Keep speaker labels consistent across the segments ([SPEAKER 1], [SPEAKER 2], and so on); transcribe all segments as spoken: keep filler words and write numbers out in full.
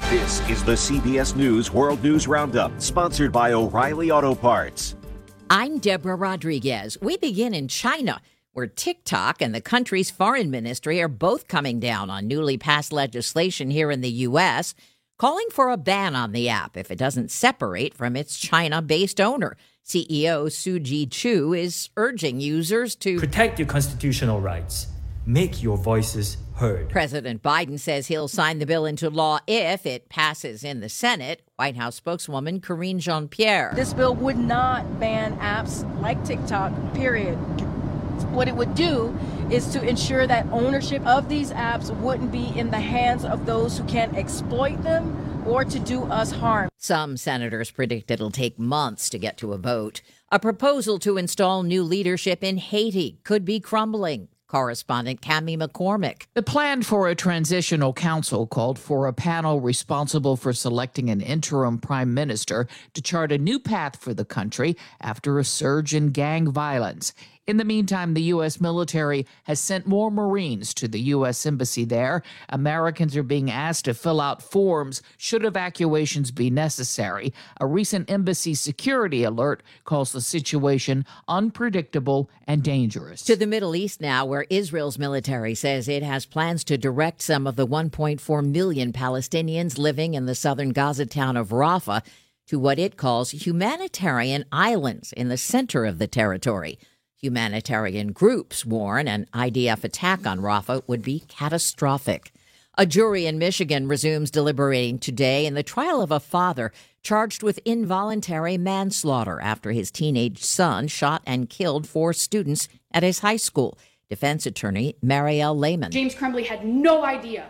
[SPEAKER 1] This is the C B S News World News Roundup, sponsored by O'Reilly Auto Parts.
[SPEAKER 2] I'm Deborah Rodriguez. We begin in China, where TikTok and the country's foreign ministry are both coming down on newly passed legislation here in the U S, calling for a ban on the app if it doesn't separate from its China-based owner. C E O Suji Chu is urging users to
[SPEAKER 3] protect your constitutional rights. Make your voices heard.
[SPEAKER 2] President Biden says he'll sign the bill into law if it passes in the Senate. White House spokeswoman Karine Jean-Pierre.
[SPEAKER 4] This bill would not ban apps like TikTok, period. What it would do is to ensure that ownership of these apps wouldn't be in the hands of those who can exploit them or to do us harm.
[SPEAKER 2] Some senators predict it'll take months to get to a vote. A proposal to install new leadership in Haiti could be crumbling. Correspondent Cami McCormick.
[SPEAKER 5] The plan for a transitional council called for a panel responsible for selecting an interim prime minister to chart a new path for the country after a surge in gang violence. In the meantime, the U S military has sent more Marines to the U S embassy there. Americans are being asked to fill out forms should evacuations be necessary. A recent embassy security alert calls the situation unpredictable and dangerous.
[SPEAKER 2] To the Middle East now, where Israel's military says it has plans to direct some of the one point four million Palestinians living in the southern Gaza town of Rafah to what it calls humanitarian islands in the center of the territory. Humanitarian groups warn an I D F attack on Rafah would be catastrophic. A jury in Michigan resumes deliberating today in the trial of a father charged with involuntary manslaughter after his teenage son shot and killed four students at his high school. Defense attorney Marielle Lehman.
[SPEAKER 6] James Crumbley had no idea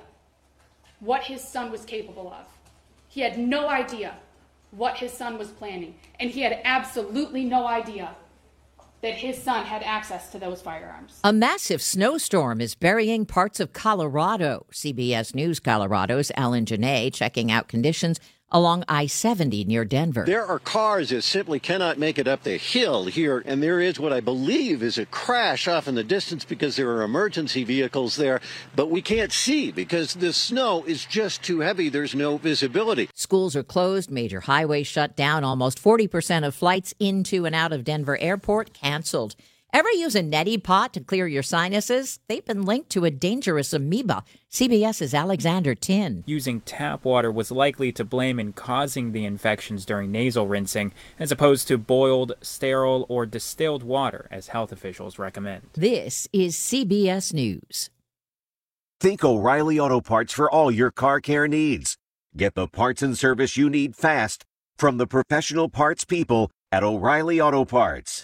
[SPEAKER 6] what his son was capable of. He had no idea what his son was planning, and he had absolutely no idea that his son had access to those firearms.
[SPEAKER 2] A massive snowstorm is burying parts of Colorado. C B S News Colorado's Alan Janae checking out conditions along I seventy near Denver.
[SPEAKER 7] There are cars that simply cannot make it up the hill here, and there is what I believe is a crash off in the distance because there are emergency vehicles there, but we can't see because the snow is just too heavy. There's no visibility.
[SPEAKER 2] Schools are closed, major highways shut down, almost forty percent of flights into and out of Denver Airport canceled. Ever use a neti pot to clear your sinuses? They've been linked to a dangerous amoeba. CBS's Alexander Tin.
[SPEAKER 8] Using tap water was likely to blame in causing the infections during nasal rinsing, as opposed to boiled, sterile, or distilled water, as health officials recommend.
[SPEAKER 2] This is C B S News.
[SPEAKER 1] Think O'Reilly Auto Parts for all your car care needs. Get the parts and service you need fast from the professional parts people at O'Reilly Auto Parts.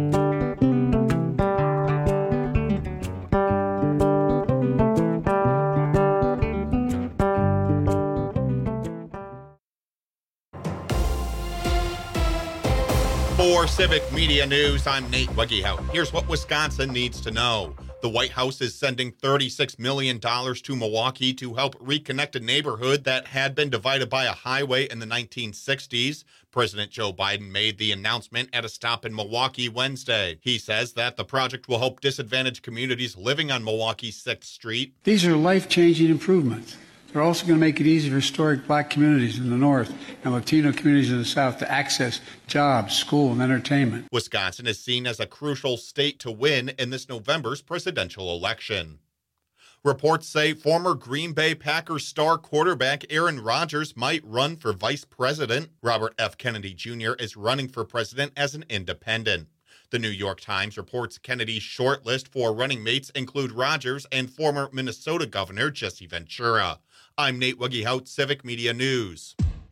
[SPEAKER 9] For Civic Media News, I'm Nate Wegehout. Here's what Wisconsin needs to know. The White House is sending thirty-six million dollars to Milwaukee to help reconnect a neighborhood that had been divided by a highway in the nineteen sixties. President Joe Biden made the announcement at a stop in Milwaukee Wednesday. He says that the project will help disadvantaged communities living on Milwaukee's sixth Street.
[SPEAKER 10] These are life-changing improvements. They're also going to make it easy for historic black communities in the north and Latino communities in the south to access jobs, school, and entertainment.
[SPEAKER 9] Wisconsin is seen as a crucial state to win in this November's presidential election. Reports say former Green Bay Packers star quarterback Aaron Rodgers might run for vice president. Robert F. Kennedy Junior is running for president as an independent. The New York Times reports Kennedy's short list for running mates include Rodgers and former Minnesota Governor Jesse Ventura. I'm Nate Wegehout, Civic Media News.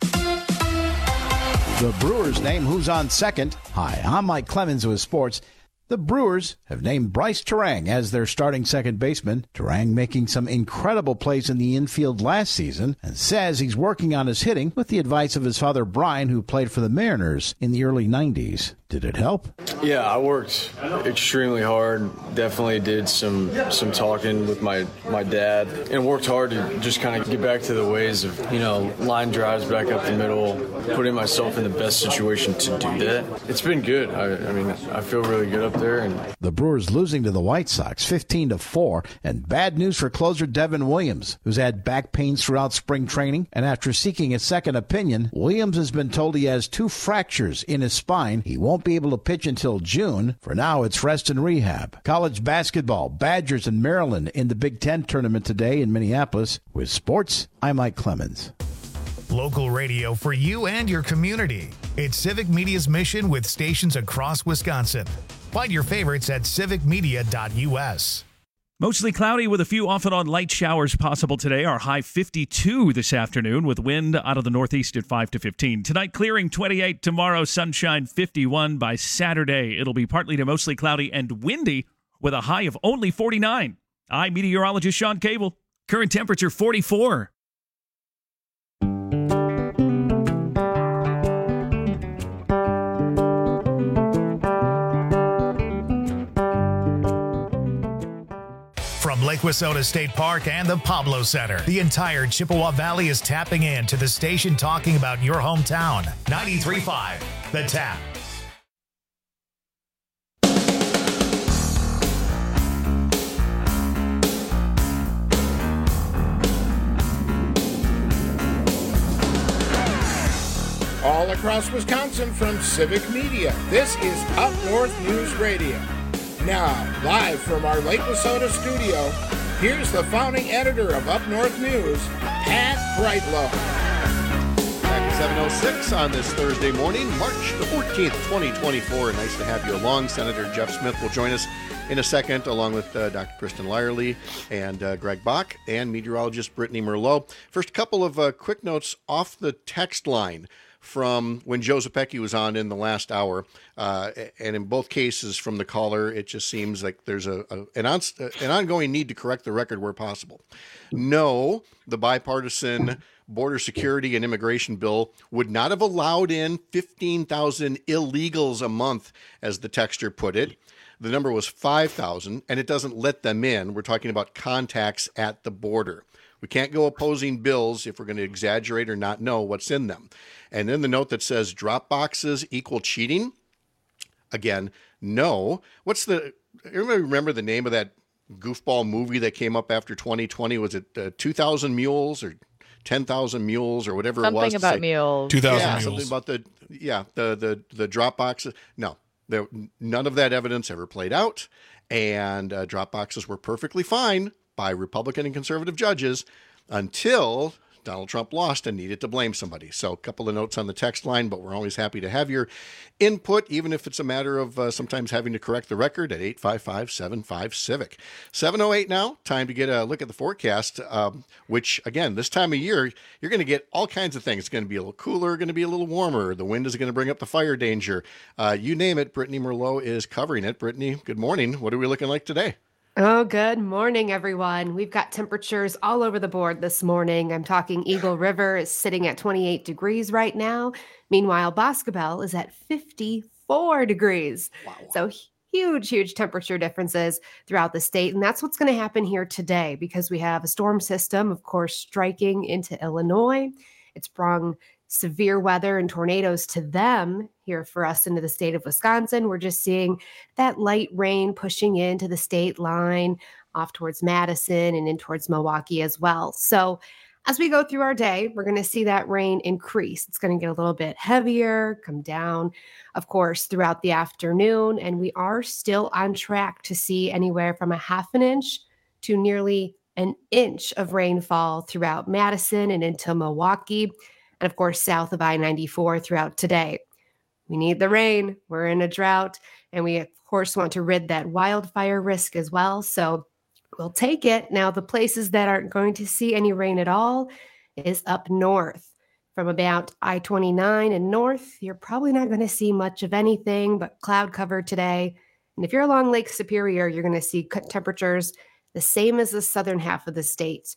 [SPEAKER 11] The Brewers name who's on second. Hi, I'm Mike Clemens with sports. The Brewers have named Bryce Turang as their starting second baseman. Turang making some incredible plays in the infield last season and says he's working on his hitting with the advice of his father Brian, who played for the Mariners in the early nineties. Did it help?
[SPEAKER 12] Yeah, I worked extremely hard. Definitely did some some talking with my, my dad and worked hard to just kind of get back to the ways of, you know, line drives back up the middle, putting myself in the best situation to do that. It's been good. I, I mean, I feel really good up there. And
[SPEAKER 11] the Brewers losing to the White Sox fifteen to four, and bad news for closer Devin Williams, who's had back pains throughout spring training, and after seeking a second opinion, Williams has been told he has two fractures in his spine. He won't be able to pitch until June. For now, it's rest and rehab. College basketball, Badgers and Maryland in the Big Ten tournament today in Minneapolis. With sports, I'm Mike Clemens.
[SPEAKER 13] Local radio for you and your community. It's Civic Media's mission with stations across Wisconsin. Find your favorites at civic media dot u s.
[SPEAKER 14] Mostly cloudy with a few off and on light showers possible today. Our high fifty-two this afternoon with wind out of the northeast at five to fifteen. Tonight clearing twenty-eight. Tomorrow sunshine fifty-one. By Saturday it'll be partly to mostly cloudy and windy with a high of only forty-nine. I'm meteorologist Sean Cable. Current temperature forty-four.
[SPEAKER 13] From Lake Wissota State Park and the Pablo Center, the entire Chippewa Valley is tapping in to the station talking about your hometown. ninety-three point five, The Tap.
[SPEAKER 15] All across Wisconsin from Civic Media, this is Up North News Radio. Now, live from our Lake Wissota studio, here's the founding editor of Up North News, Pat Brightlow.
[SPEAKER 7] Back at seven oh six on this Thursday morning, March the fourteenth, twenty twenty-four. Nice to have you along. Senator Jeff Smith will join us in a second, along with uh, Doctor Kristen Lyerly and uh, Greg Bach and meteorologist Brittany Merlot. First, a couple of uh, quick notes off the text line from when Joe Zepecki was on in the last hour. Uh, and in both cases from the caller, it just seems like there's a, a an, on, an ongoing need to correct the record where possible. No, the bipartisan border security and immigration bill would not have allowed in fifteen thousand illegals a month, as the texter put it. The number was five thousand, and it doesn't let them in. We're talking about contacts at the border. We can't go opposing bills if we're going to exaggerate or not know what's in them. And then the note that says drop boxes equal cheating. Again, no. What's the, everybody remember the name of that goofball movie that came up after twenty twenty? Was it uh, two thousand Mules or ten thousand Mules or whatever
[SPEAKER 16] something
[SPEAKER 7] it was?
[SPEAKER 16] Something about mules.
[SPEAKER 9] two thousand
[SPEAKER 7] yeah,
[SPEAKER 9] Mules.
[SPEAKER 7] Something about the, yeah, the, the, the drop boxes. No, there, none of that evidence ever played out. And uh, drop boxes were perfectly fine by Republican and conservative judges until Donald Trump lost and needed to blame somebody. So a couple of notes on the text line, but we're always happy to have your input, even if it's a matter of uh, sometimes having to correct the record at eight five five, seven five, civic. seven oh eight now, time to get a look at the forecast, um, which, again, this time of year, you're going to get all kinds of things. It's going to be a little cooler, going to be a little warmer. The wind is going to bring up the fire danger. Uh, you name it, Brittany Merlot is covering it. Brittany, good morning. What are we looking like today?
[SPEAKER 17] Oh, good morning, everyone. We've got temperatures all over the board this morning. I'm talking Eagle River is sitting at twenty-eight degrees right now. Meanwhile, Boscobel is at fifty-four degrees. Wow. So huge, huge temperature differences throughout the state. And that's what's going to happen here today because we have a storm system, of course, striking into Illinois. It's brought severe weather and tornadoes to them here for us into the state of Wisconsin. We're just seeing that light rain pushing into the state line off towards Madison and in towards Milwaukee as well. So as we go through our day, we're going to see that rain increase. It's going to get a little bit heavier, come down, of course, throughout the afternoon. And we are still on track to see anywhere from a half an inch to nearly an inch of rainfall throughout Madison and into Milwaukee. And of course, south of I ninety-four throughout today. We need the rain. We're in a drought. And we, of course, want to rid that wildfire risk as well. So we'll take it. Now, the places that aren't going to see any rain at all is up north. From about I twenty-nine and north, you're probably not going to see much of anything but cloud cover today. And if you're along Lake Superior, you're going to see temperatures the same as the southern half of the state.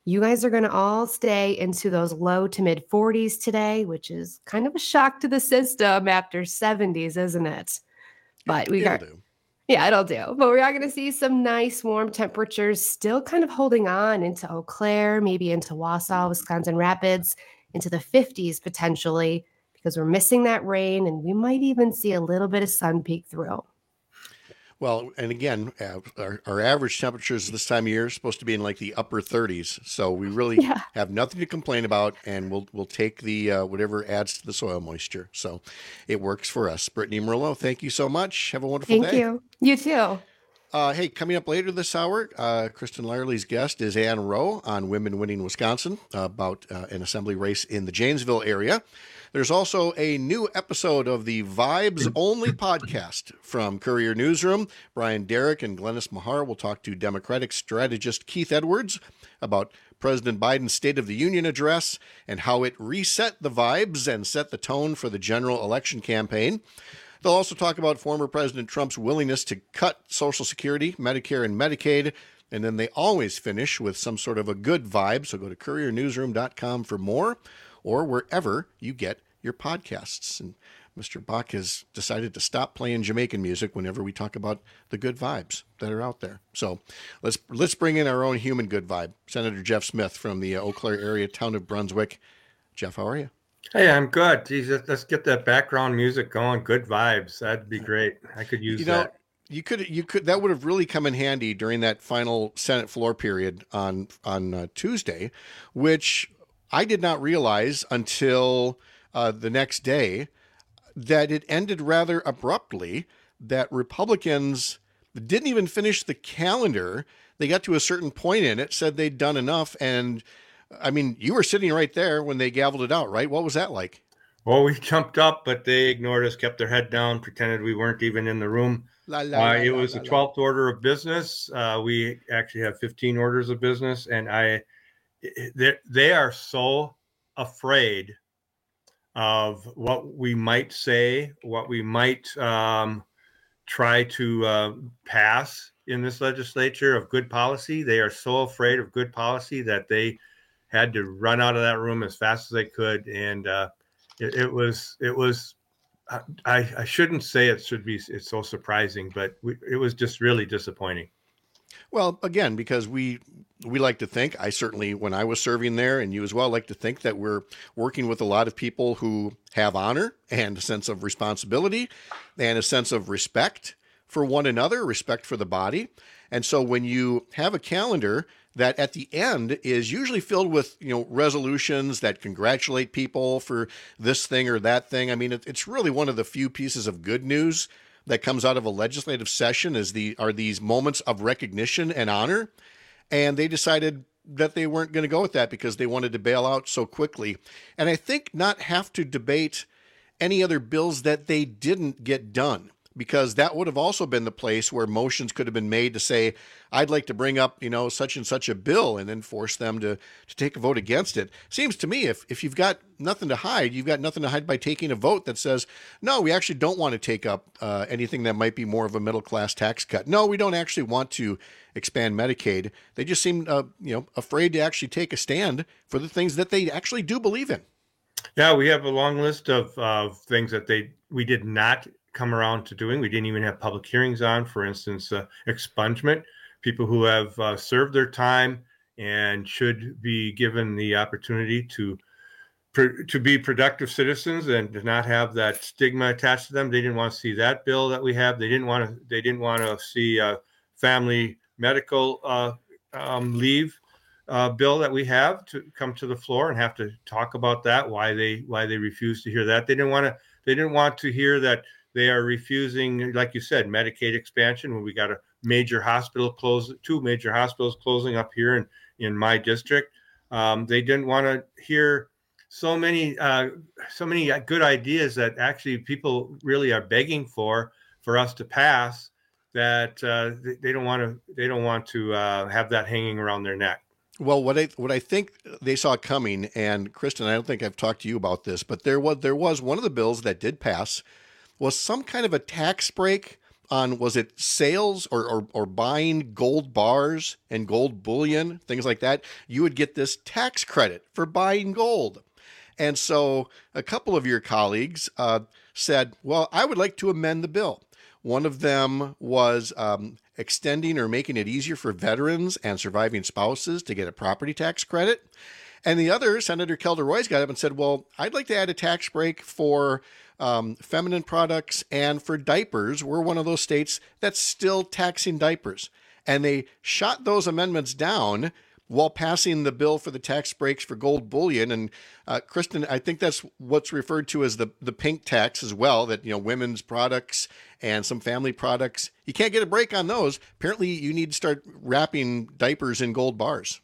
[SPEAKER 17] You guys are going to all stay into those low to mid forties today, which is kind of a shock to the system after seventies, isn't it? But we got, do. yeah, it'll do. But we are going to see some nice warm temperatures still kind of holding on into Eau Claire, maybe into Wausau, Wisconsin Rapids, into the fifties potentially, because we're missing that rain and we might even see a little bit of sun peek through.
[SPEAKER 16] Well, and again, uh, our, our average temperatures this time of year is supposed to be in like the upper thirties. So we really yeah. have nothing to complain about, and we'll we'll take the uh, whatever adds to the soil moisture. So it works for us. Brittany Merlot, thank you so much. Have a wonderful
[SPEAKER 17] thank
[SPEAKER 16] day.
[SPEAKER 17] Thank you. You too.
[SPEAKER 16] Uh, hey, coming up later this hour, uh, Kristen Lyerly's guest is Ann Rowe on Women Winning Wisconsin uh, about uh, an assembly race in the Janesville area. There's also a new episode of the Vibes Only podcast from Courier Newsroom. Brian Derrick and Glennis Mahar will talk to Democratic strategist Keith Edwards about President Biden's State of the Union address and how it reset the vibes and set the tone for the general election campaign. They'll also talk about former President Trump's willingness to cut Social Security, Medicare, and Medicaid. And then they always finish with some sort of a good vibe. So go to courier newsroom dot com for more, or wherever you get your podcasts. And Mister Bach has decided to stop playing Jamaican music whenever we talk about the good vibes that are out there. So let's let's bring in our own human good vibe. Senator Jeff Smith from the Eau Claire area, town of Brunswick. Jeff, how are you?
[SPEAKER 18] Hey, I'm good. Jesus, let's get that background music going. Good vibes. That'd be great. I could use
[SPEAKER 16] you know,
[SPEAKER 18] that.
[SPEAKER 16] You could, you could. That would have really come in handy during that final Senate floor period on on uh, Tuesday, which I did not realize until uh, the next day that it ended rather abruptly. That Republicans didn't even finish the calendar. They got to a certain point in it, said they'd done enough, and I mean, you were sitting right there when they gavelled it out, right? What was that like?
[SPEAKER 18] Well, we jumped up, but they ignored us, kept their head down, pretended we weren't even in the room. La, la, uh, it la, was la, the twelfth la. order of business. Uh, we actually have fifteen orders of business, and I, they, they are so afraid of what we might say, what we might um, try to uh, pass in this legislature of good policy. They are so afraid of good policy that they had to run out of that room as fast as they could. And uh, it, it was, it was, I, I shouldn't say it should be, it's so surprising, but we, it was just really disappointing.
[SPEAKER 16] Well, again, because we, we like to think, I certainly, when I was serving there, and you as well, like to think that we're working with a lot of people who have honor and a sense of responsibility and a sense of respect for one another, respect for the body. And so when you have a calendar that at the end is usually filled with, you know, resolutions that congratulate people for this thing or that thing. I mean, it, it's really one of the few pieces of good news that comes out of a legislative session is the are these moments of recognition and honor. And they decided that they weren't going to go with that because they wanted to bail out so quickly. And I think not have to debate any other bills that they didn't get done, because that would have also been the place where motions could have been made to say, I'd like to bring up, you know, such and such a bill, and then force them to, to take a vote against it. Seems to me if, if you've got nothing to hide, you've got nothing to hide by taking a vote that says, no, we actually don't want to take up uh, anything that might be more of a middle-class tax cut. No, we don't actually want to expand Medicaid. They just seem, uh, you know, afraid to actually take a stand for the things that they actually do believe in.
[SPEAKER 18] Yeah, we have a long list of uh, things that they we did not come around to doing. We didn't even have public hearings on, for instance, uh, expungement, people who have uh, served their time and should be given the opportunity to to be productive citizens and to not have that stigma attached to them. They didn't want to see that bill that we have. They didn't want to. They didn't want to see a family medical uh, um, leave uh, bill that we have to come to the floor and have to talk about that. Why they why they refused to hear that. They didn't want to. They didn't want to hear that. They are refusing, like you said, Medicaid expansion when we got a major hospital close, two major hospitals closing up here in, in my district. Um, they didn't want to hear so many uh, so many good ideas that actually people really are begging for for us to pass. That uh, they, they don't want to they don't want to uh, have that hanging around their neck.
[SPEAKER 16] Well, what I what I think they saw coming, and Kristen, I don't think I've talked to you about this, but there was there was one of the bills that did pass was some kind of a tax break on, was it sales or, or, or buying gold bars and gold bullion, things like that, you would get this tax credit for buying gold. And so a couple of your colleagues uh, said, well, I would like to amend the bill. One of them was um, extending or making it easier for veterans and surviving spouses to get a property tax credit. And the other, Senator Calderoy's got up and said, well, I'd like to add a tax break for um, feminine products and for diapers. We're one of those states that's still taxing diapers. And they shot those amendments down while passing the bill for the tax breaks for gold bullion. And uh, Kristen, I think that's what's referred to as the, the pink tax as well, that, you know, women's products and some family products, you can't get a break on those. Apparently you need to start wrapping diapers in gold bars.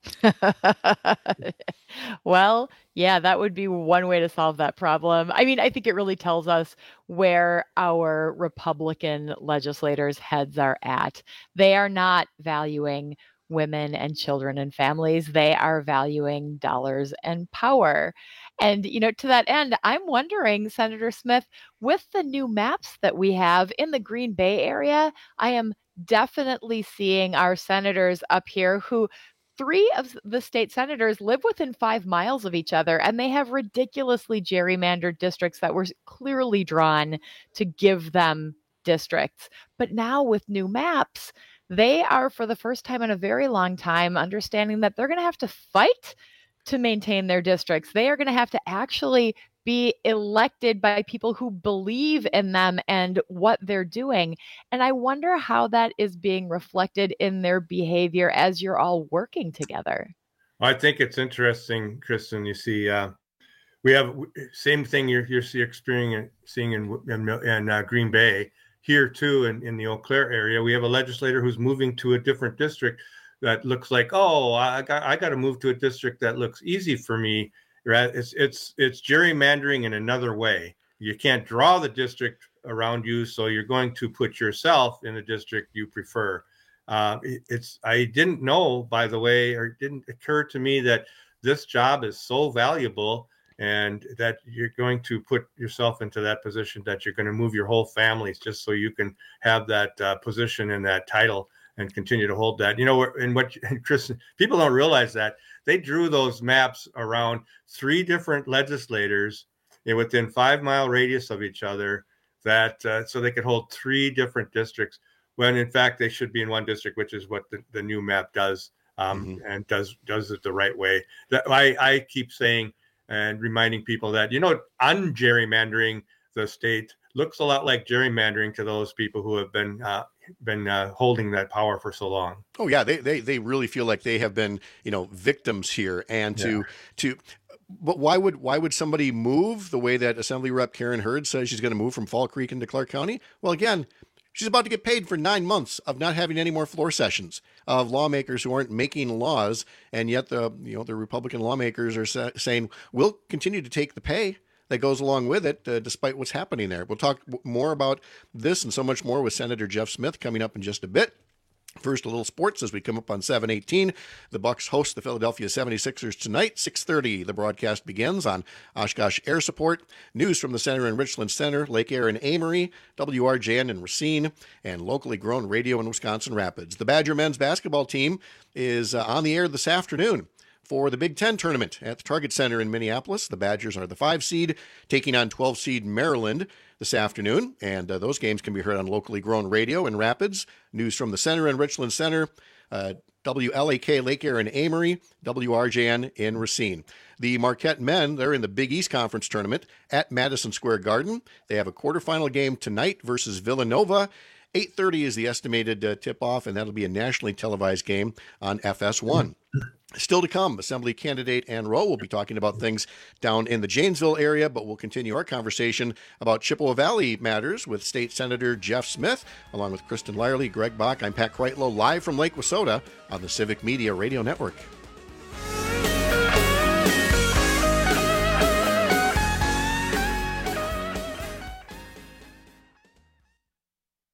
[SPEAKER 19] Well, yeah, that would be one way to solve that problem. I mean, I think it really tells us where our Republican legislators' heads are at. They are not valuing women and children and families. They are valuing dollars and power. And, you know, to that end, I'm wondering, Senator Smith, with the new maps that we have in the Green Bay area, I am definitely seeing our senators up here who three of the state senators live within five miles of each other, and they have ridiculously gerrymandered districts that were clearly drawn to give them districts. But now with new maps, they are, for the first time in a very long time, understanding that they're going to have to fight to maintain their districts. They are going to have to actually be elected by people who believe in them and what they're doing. And I wonder how that is being reflected in their behavior as you're all working together.
[SPEAKER 18] I think it's interesting, Kristen. You see, uh, we have same thing you're, you're experiencing in, in, in uh, Green Bay. Here, too, in, in the Eau Claire area, we have a legislator who's moving to a different district that looks like, oh, I got I got to move to a district that looks easy for me. Right? It's it's it's gerrymandering in another way. You can't draw the district around you, so you're going to put yourself in a district you prefer. Uh, it, it's I didn't know, by the way, or it didn't occur to me that this job is so valuable, and that you're going to put yourself into that position that you're going to move your whole families just so you can have that uh, position and that title and continue to hold that. You know, and what, and Chris, people don't realize that they drew those maps around three different legislators within five mile radius of each other, that uh, so they could hold three different districts, when in fact they should be in one district, which is what the, the new map does, um, mm-hmm. and does does it the right way. That I, I keep saying and reminding people that, you know, un-gerrymandering the state looks a lot like gerrymandering to those people who have been uh, been uh, holding that power for so long.
[SPEAKER 16] Oh yeah, they they they really feel like they have been, you know, victims here, and to yeah. to. But why would why would somebody move the way that Assembly Rep Karen Hurd says she's going to move from Fall Creek into Clark County? Well, again, she's about to get paid for nine months of not having any more floor sessions of lawmakers who aren't making laws, and yet the you know the Republican lawmakers are sa- saying we'll continue to take the pay that goes along with it, uh, despite what's happening there. We'll talk more about this and so much more with Senator Jeff Smith coming up in just a bit. First, a little sports as we come up on seven eighteen. The Bucks host the Philadelphia seventy-sixers tonight, six thirty. The broadcast begins on Oshkosh Air Support. News from the Center and Richland Center, Lake Air and Amory, W R J N in Racine, and locally grown radio in Wisconsin Rapids. The Badger men's basketball team is uh, on the air this afternoon for the Big Ten tournament at the Target Center in Minneapolis. The Badgers are the five seed, taking on twelve seed Maryland this afternoon, and uh, those games can be heard on locally grown radio in Rapids. News from the Center and Richland Center, uh, W L A K Lake Air in Amory, W R J N in Racine. The Marquette men, they're in the Big East Conference tournament at Madison Square Garden. They have a quarterfinal game tonight versus Villanova. eight thirty is the estimated uh, tip-off, and that'll be a nationally televised game on F S one. Still to come, Assembly candidate Ann Rowe will be talking about things down in the Janesville area, but we'll continue our conversation about Chippewa Valley matters with State Senator Jeff Smith, along with Kristen Lyerly, Greg Bach. I'm Pat Kreitlow, live from Lake Wissota on the Civic Media Radio Network.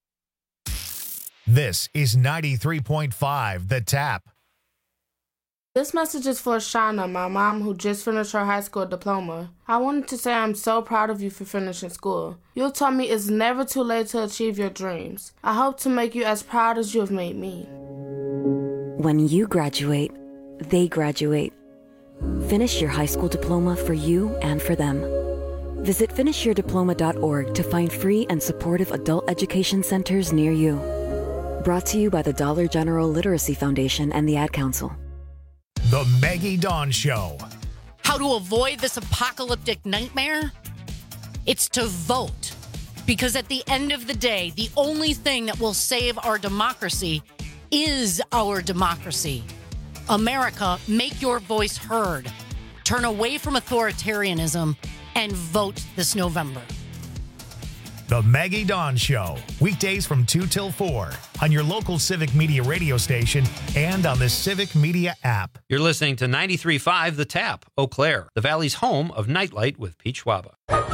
[SPEAKER 13] This is ninety-three point five The Tap.
[SPEAKER 20] This message is for Shauna, my mom, who just finished her high school diploma. I wanted to say I'm so proud of you for finishing school. You taught me it's never too late to achieve your dreams. I hope to make you as proud as you have made me.
[SPEAKER 21] When you graduate, they graduate. Finish your high school diploma for you and for them. Visit finish your diploma dot org to find free and supportive adult education centers near you. Brought to you by the Dollar General Literacy Foundation and the Ad Council.
[SPEAKER 13] The Maggie Dawn Show.
[SPEAKER 22] How to avoid this apocalyptic nightmare? It's to vote. Because at the end of the day, the only thing that will save our democracy is our democracy. America, make your voice heard. Turn away from authoritarianism and vote this November.
[SPEAKER 13] The Maggie Dawn Show, weekdays from two till four on your local Civic Media radio station and on the Civic Media app.
[SPEAKER 23] You're listening to ninety-three point five The Tap, Eau Claire, the Valley's home of Nightlight with Pete Schwaba.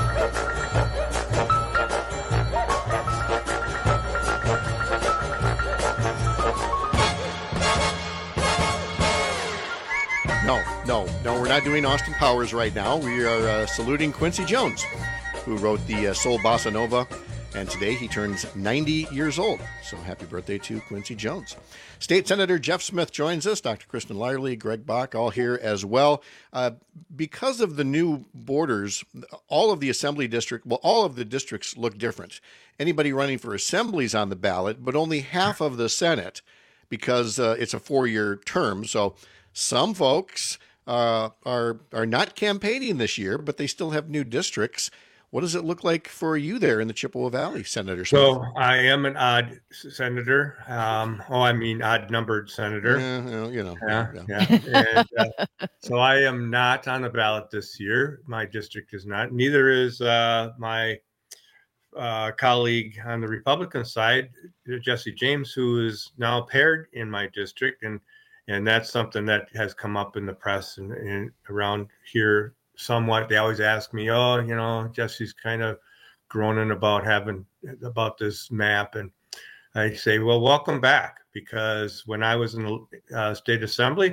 [SPEAKER 16] No, no, no, we're not doing Austin Powers right now. We are uh, saluting Quincy Jones, who wrote the uh, Soul Bossa Nova, and today he turns ninety years old. So happy birthday to Quincy Jones. State Senator Jeff Smith joins us, Doctor Kristen Lyerly, Greg Bach, all here as well. Uh, because of the new borders, all of the assembly district, well, all of the districts look different. Anybody running for assemblies on the ballot, but only half of the Senate, because uh, it's a four-year term. So some folks uh, are are not campaigning this year, but they still have new districts. What does it look like for you there in the Chippewa Valley, Senator Smith?
[SPEAKER 18] So I am an odd senator. Um, oh, I mean odd-numbered senator.
[SPEAKER 16] Yeah, well, you know.
[SPEAKER 18] Yeah,
[SPEAKER 16] yeah.
[SPEAKER 18] yeah. And, uh, so I am not on the ballot this year. My district is not. Neither is uh, my uh, colleague on the Republican side, Jesse James, who is now paired in my district, and and that's something that has come up in the press and, and around here. Somewhat, they always ask me, oh, you know, Jesse's kind of groaning about having about this map, and I say, well, welcome back, because when I was in the uh, state assembly,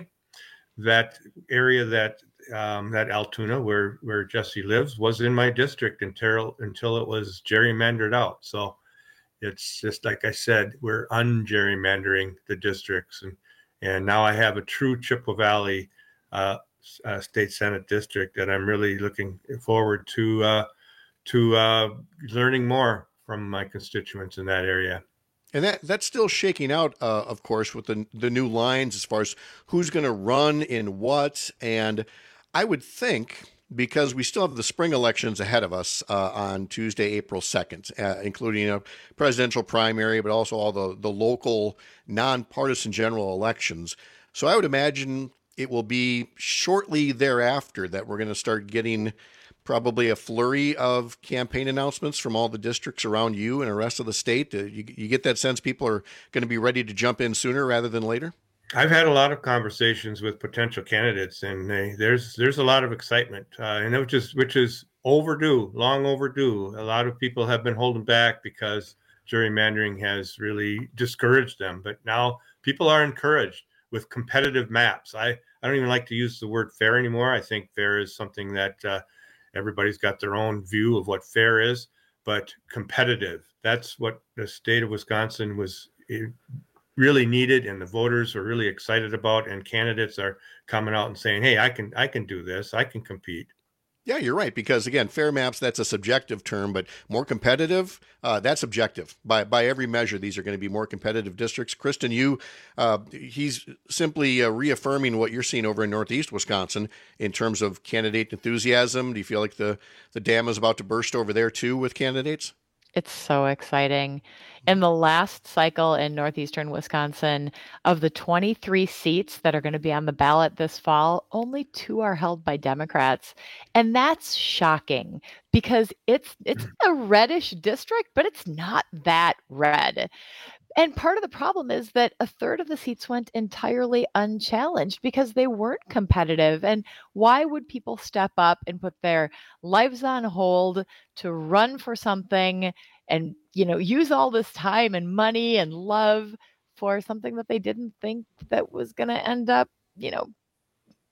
[SPEAKER 18] that area that um, that Altoona, where where Jesse lives, was in my district until until it was gerrymandered out. So it's just like I said, we're ungerrymandering the districts, and and now I have a true Chippewa Valley Uh, Uh, state Senate district that I'm really looking forward to uh, to uh, learning more from my constituents in that area.
[SPEAKER 16] And that that's still shaking out, uh, of course, with the the new lines as far as who's going to run in what. And I would think, because we still have the spring elections ahead of us uh, on Tuesday, April second, uh, including a presidential primary, but also all the, the local nonpartisan general elections. So I would imagine it will be shortly thereafter that we're going to start getting probably a flurry of campaign announcements from all the districts around you and the rest of the state. Uh, you, you get that sense people are going to be ready to jump in sooner rather than later?
[SPEAKER 18] I've had a lot of conversations with potential candidates, and they, there's there's a lot of excitement, uh, and which is which is overdue, long overdue. A lot of people have been holding back because gerrymandering has really discouraged them, but now people are encouraged with competitive maps. I, I don't even like to use the word fair anymore. I think fair is something that uh, everybody's got their own view of what fair is, but competitive. That's what the state of Wisconsin was really needed, and the voters are really excited about, and candidates are coming out and saying, hey, I can I can do this. I can compete.
[SPEAKER 16] Yeah, you're right. Because again, fair maps, that's a subjective term, but more competitive, uh, that's objective. By by every measure, these are going to be more competitive districts. Kristen, you, uh, he's simply uh, reaffirming what you're seeing over in Northeast Wisconsin in terms of candidate enthusiasm. Do you feel like the, the dam is about to burst over there too with candidates?
[SPEAKER 19] It's so exciting. In the last cycle in northeastern Wisconsin, of the twenty-three seats that are going to be on the ballot this fall, only two are held by Democrats. And that's shocking because it's it's a reddish district, but it's not that red. And part of the problem is that a third of the seats went entirely unchallenged because they weren't competitive. And why would people step up and put their lives on hold to run for something and, you know, use all this time and money and love for something that they didn't think that was going to end up, you know,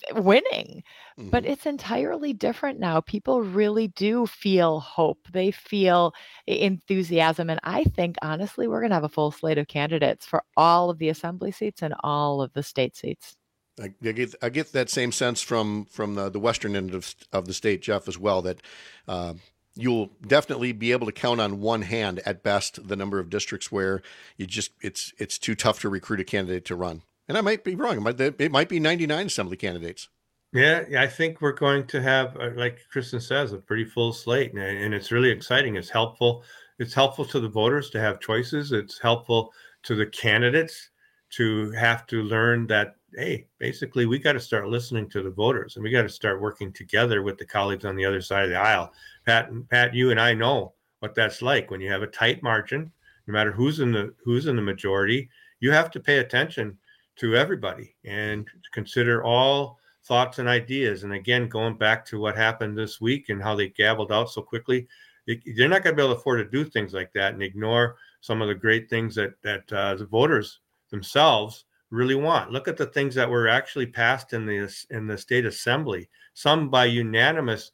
[SPEAKER 19] winning.
[SPEAKER 16] Mm-hmm.
[SPEAKER 19] But it's entirely different now. People really do feel hope. They feel enthusiasm. And I think, honestly, we're going to have a full slate of candidates for all of the assembly seats and all of the state seats.
[SPEAKER 16] I, I get I get that same sense from from the, the western end of, of the state, Jeff, as well, that uh, you'll definitely be able to count on one hand at best the number of districts where you just it's it's too tough to recruit a candidate to run. And I might be wrong. It might, it might be ninety-nine assembly candidates.
[SPEAKER 18] Yeah, I think we're going to have, like Kristen says, a pretty full slate, and it's really exciting. It's helpful. It's helpful to the voters to have choices. It's helpful to the candidates to have to learn that, hey, basically, we got to start listening to the voters, and we got to start working together with the colleagues on the other side of the aisle. Pat, Pat, you and I know what that's like when you have a tight margin. No matter who's in the who's in the majority, you have to pay attention to everybody and consider all thoughts and ideas. And again, going back to what happened this week and how they gabbled out so quickly, it, they're not going to be able to afford to do things like that and ignore some of the great things that that uh, the voters themselves really want. Look at the things that were actually passed in the in the state assembly, some by unanimous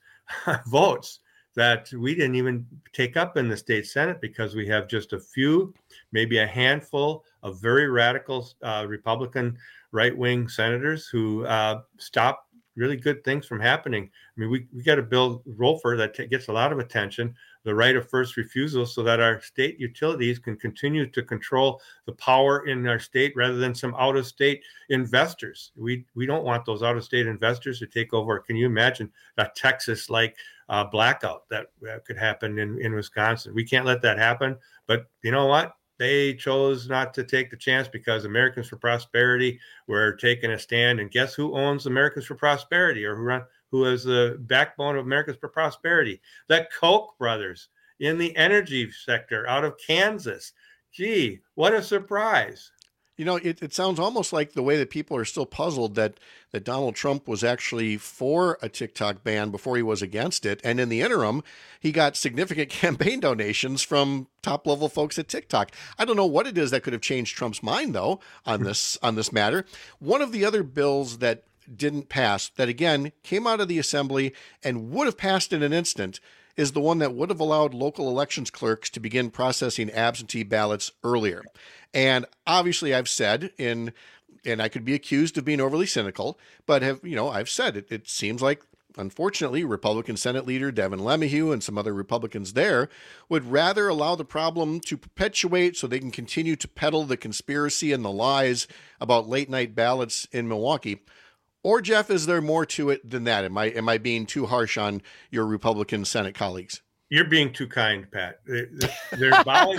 [SPEAKER 18] votes that we didn't even take up in the state Senate because we have just a few, maybe a handful of very radical uh, Republican right-wing senators who uh, stop really good things from happening. I mean, we, we got a bill, ROFR, that t- gets a lot of attention, the right of first refusal, so that our state utilities can continue to control the power in our state rather than some out-of-state investors. We we don't want those out-of-state investors to take over. Can you imagine a Texas-like uh, blackout that uh, could happen in, in Wisconsin? We can't let that happen. But you know what? They chose not to take the chance because Americans for Prosperity were taking a stand. And guess who owns Americans for Prosperity, or who run, who is the backbone of Americans for Prosperity? The Koch brothers in the energy sector out of Kansas. Gee, what a surprise.
[SPEAKER 16] You know, it, it sounds almost like the way that people are still puzzled that, that Donald Trump was actually for a TikTok ban before he was against it. And in the interim, he got significant campaign donations from top level folks at TikTok. I don't know what it is that could have changed Trump's mind, though, on this on this matter. One of the other bills that didn't pass, that again came out of the assembly and would have passed in an instant, is the one that would have allowed local elections clerks to begin processing absentee ballots earlier. And obviously I've said in, and I could be accused of being overly cynical, but have, you know, I've said it, it seems like, unfortunately, Republican Senate leader Devin LeMahieu and some other Republicans there would rather allow the problem to perpetuate so they can continue to peddle the conspiracy and the lies about late night ballots in Milwaukee. Or, Jeff, is there more to it than that? Am I am I being too harsh on your Republican Senate colleagues?
[SPEAKER 18] You're being too kind, Pat. They're bowing.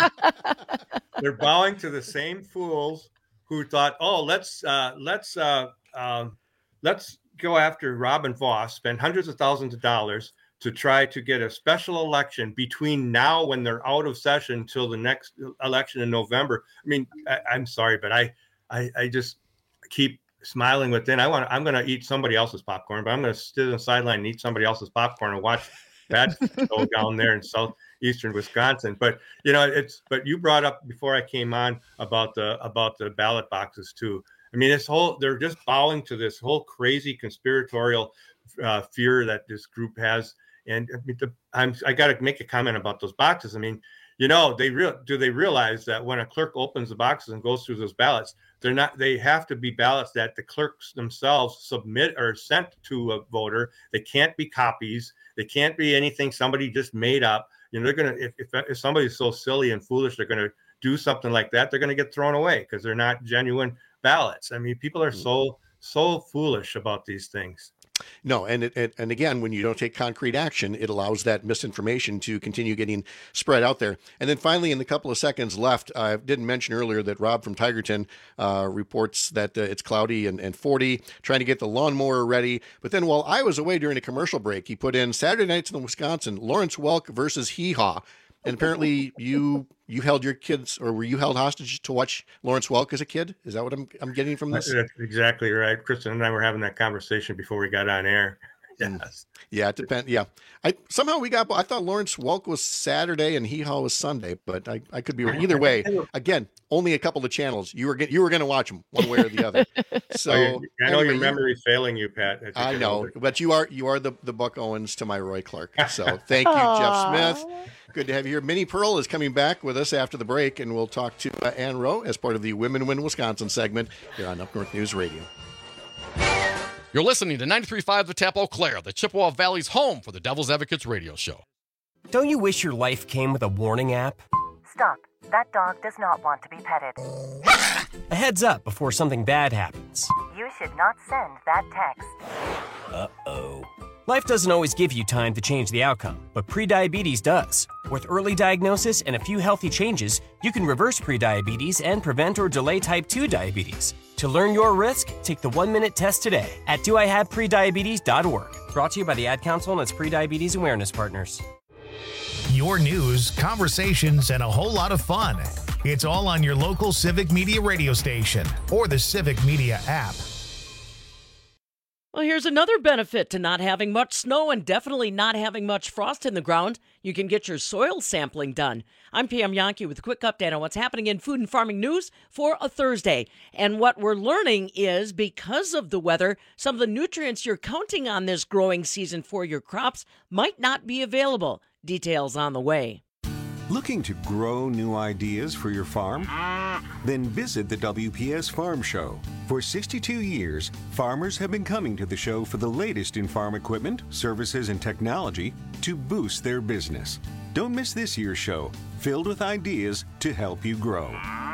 [SPEAKER 18] They're bowing to the same fools who thought, "Oh, let's uh, let's uh, uh, let's go after Robin Vos, spend hundreds of thousands of dollars to try to get a special election between now when they're out of session till the next election in November." I mean, I, I'm sorry, but I, I, I just keep smiling within. I want. I'm going to eat somebody else's popcorn, but I'm going to sit on the sideline and eat somebody else's popcorn and watch that go down there in southeastern Wisconsin. But you know, it's. But you brought up before I came on about the about the ballot boxes too. I mean, this whole they're just bowing to this whole crazy conspiratorial uh, fear that this group has. And I mean, the, I'm I got to make a comment about those boxes. I mean, you know, they real do they realize that when a clerk opens the boxes and goes through those ballots, they're not they have to be ballots that the clerks themselves submit or sent to a voter. They can't be copies. They can't be anything somebody just made up. You know, they're gonna if if, if somebody's so silly and foolish, they're gonna do something like that. They're gonna get thrown away because they're not genuine ballots. I mean, people are so so foolish about these things.
[SPEAKER 16] No, and it, it, and again, when you don't take concrete action, it allows that misinformation to continue getting spread out there. And then finally, in the couple of seconds left, I didn't mention earlier that Rob from Tigerton uh, reports that uh, it's cloudy and, and forty, trying to get the lawnmower ready. But then while I was away during a commercial break, he put in Saturday nights in Wisconsin, Lawrence Welk versus Hee Haw. And apparently you you held your kids, or were you held hostage to watch Lawrence Welk as a kid? Is that what I'm I'm getting from this?
[SPEAKER 18] That's exactly right. Kristen and I were having that conversation before we got on air. Yes.
[SPEAKER 16] Yeah, it depends. Yeah. I somehow we got, I thought Lawrence Welk was Saturday and Hee Haw was Sunday, but I, I could be wrong. Either way, again, only a couple of channels. You were get- you were going to watch them one way or the other. So
[SPEAKER 18] Oh, you- I know
[SPEAKER 16] anyway,
[SPEAKER 18] your memory's failing you, Pat. as you
[SPEAKER 16] I
[SPEAKER 18] get
[SPEAKER 16] know,
[SPEAKER 18] older.
[SPEAKER 16] but you are you are the, the Buck Owens to my Roy Clark. So thank you, Jeff Smith. Good to have you here. Minnie Pearl is coming back with us after the break, and we'll talk to uh, Ann Rowe as part of the Women Win Wisconsin segment here on Up North News Radio.
[SPEAKER 3] You're listening to ninety-three point five The Tap Eau Claire, the Chippewa Valley's home for the Devil's Advocates radio show.
[SPEAKER 4] Don't you wish your life came with a warning app?
[SPEAKER 5] Stop. That dog does not want to be petted.
[SPEAKER 4] A heads up before something bad happens.
[SPEAKER 5] You should not send that text.
[SPEAKER 4] Uh-oh. Life doesn't always give you time to change the outcome, but prediabetes does. With early diagnosis and a few healthy changes, you can reverse prediabetes and prevent or delay type two diabetes. To learn your risk, take the one-minute test today at do I have prediabetes dot org. Brought to you by the Ad Council and its prediabetes awareness partners.
[SPEAKER 13] Your news, conversations, and a whole lot of fun. It's all on your local Civic Media radio station or the Civic Media app.
[SPEAKER 24] Well, here's another benefit to not having much snow and definitely not having much frost in the ground. You can get your soil sampling done. I'm Pam Yankee with a quick update on what's happening in food and farming news for a Thursday. And what we're learning is because of the weather, some of the nutrients you're counting on this growing season for your crops might not be available. Details on the way.
[SPEAKER 25] Looking to grow new ideas for your farm? Then visit the W P S Farm Show. For sixty-two years, farmers have been coming to the show for the latest in farm equipment, services, and technology to boost their business. Don't miss this year's show, filled with ideas to help you grow.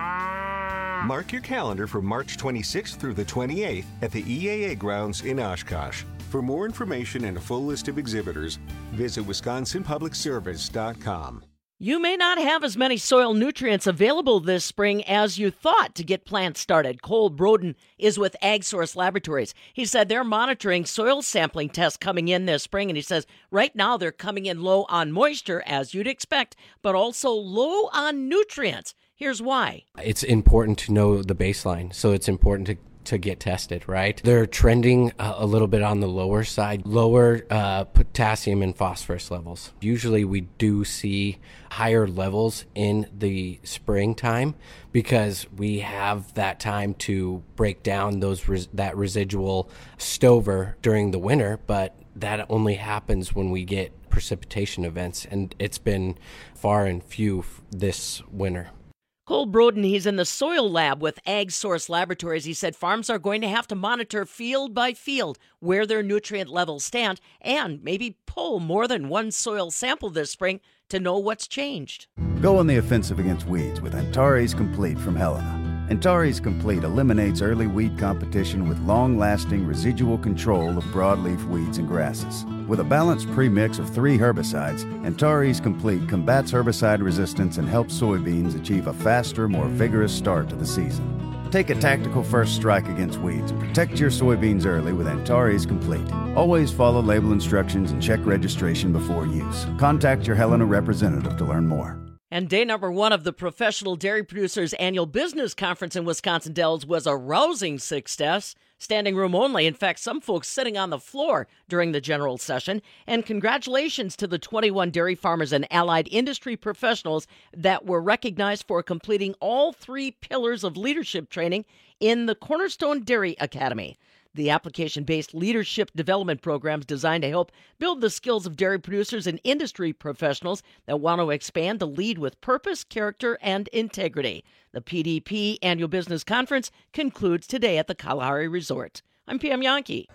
[SPEAKER 25] Mark your calendar for March twenty-sixth through the twenty-eighth at the E A A grounds in Oshkosh. For more information and a full list of exhibitors, visit wisconsin public service dot com.
[SPEAKER 24] You may not have as many soil nutrients available this spring as you thought to get plants started. Cole Broden is with AgSource Laboratories. He said they're monitoring soil sampling tests coming in this spring, and he says right now they're coming in low on moisture, as you'd expect, but also low on nutrients. Here's why.
[SPEAKER 26] It's important to know the baseline, so it's important to to get tested, right? They're trending uh, a little bit on the lower side, lower uh, potassium and phosphorus levels. Usually we do see higher levels in the springtime because we have that time to break down those res- that residual stover during the winter, but that only happens when we get precipitation events, and it's been far and few f- this winter.
[SPEAKER 24] Cole Broden, he's in the soil lab with AgSource Laboratories. He said farms are going to have to monitor field by field where their nutrient levels stand and maybe pull more than one soil sample this spring to know what's changed.
[SPEAKER 27] Go on the offensive against weeds with Antares Complete from Helena. Antares Complete eliminates early weed competition with long-lasting residual control of broadleaf weeds and grasses. With a balanced premix of three herbicides, Antares Complete combats herbicide resistance and helps soybeans achieve a faster, more vigorous start to the season. Take a tactical first strike against weeds and protect your soybeans early with Antares Complete. Always follow label instructions and check registration before use. Contact your Helena representative to learn more.
[SPEAKER 24] And day number one of the Professional Dairy Producers Annual Business Conference in Wisconsin Dells was a rousing success. Standing room only. In fact, some folks sitting on the floor during the general session. And congratulations to the twenty-one dairy farmers and allied industry professionals that were recognized for completing all three pillars of leadership training in the Cornerstone Dairy Academy. The application-based leadership development programs designed to help build the skills of dairy producers and industry professionals that want to expand to lead with purpose, character, and integrity. The P D P Annual Business Conference concludes today at the Kalahari Resort. I'm Pam Yankee.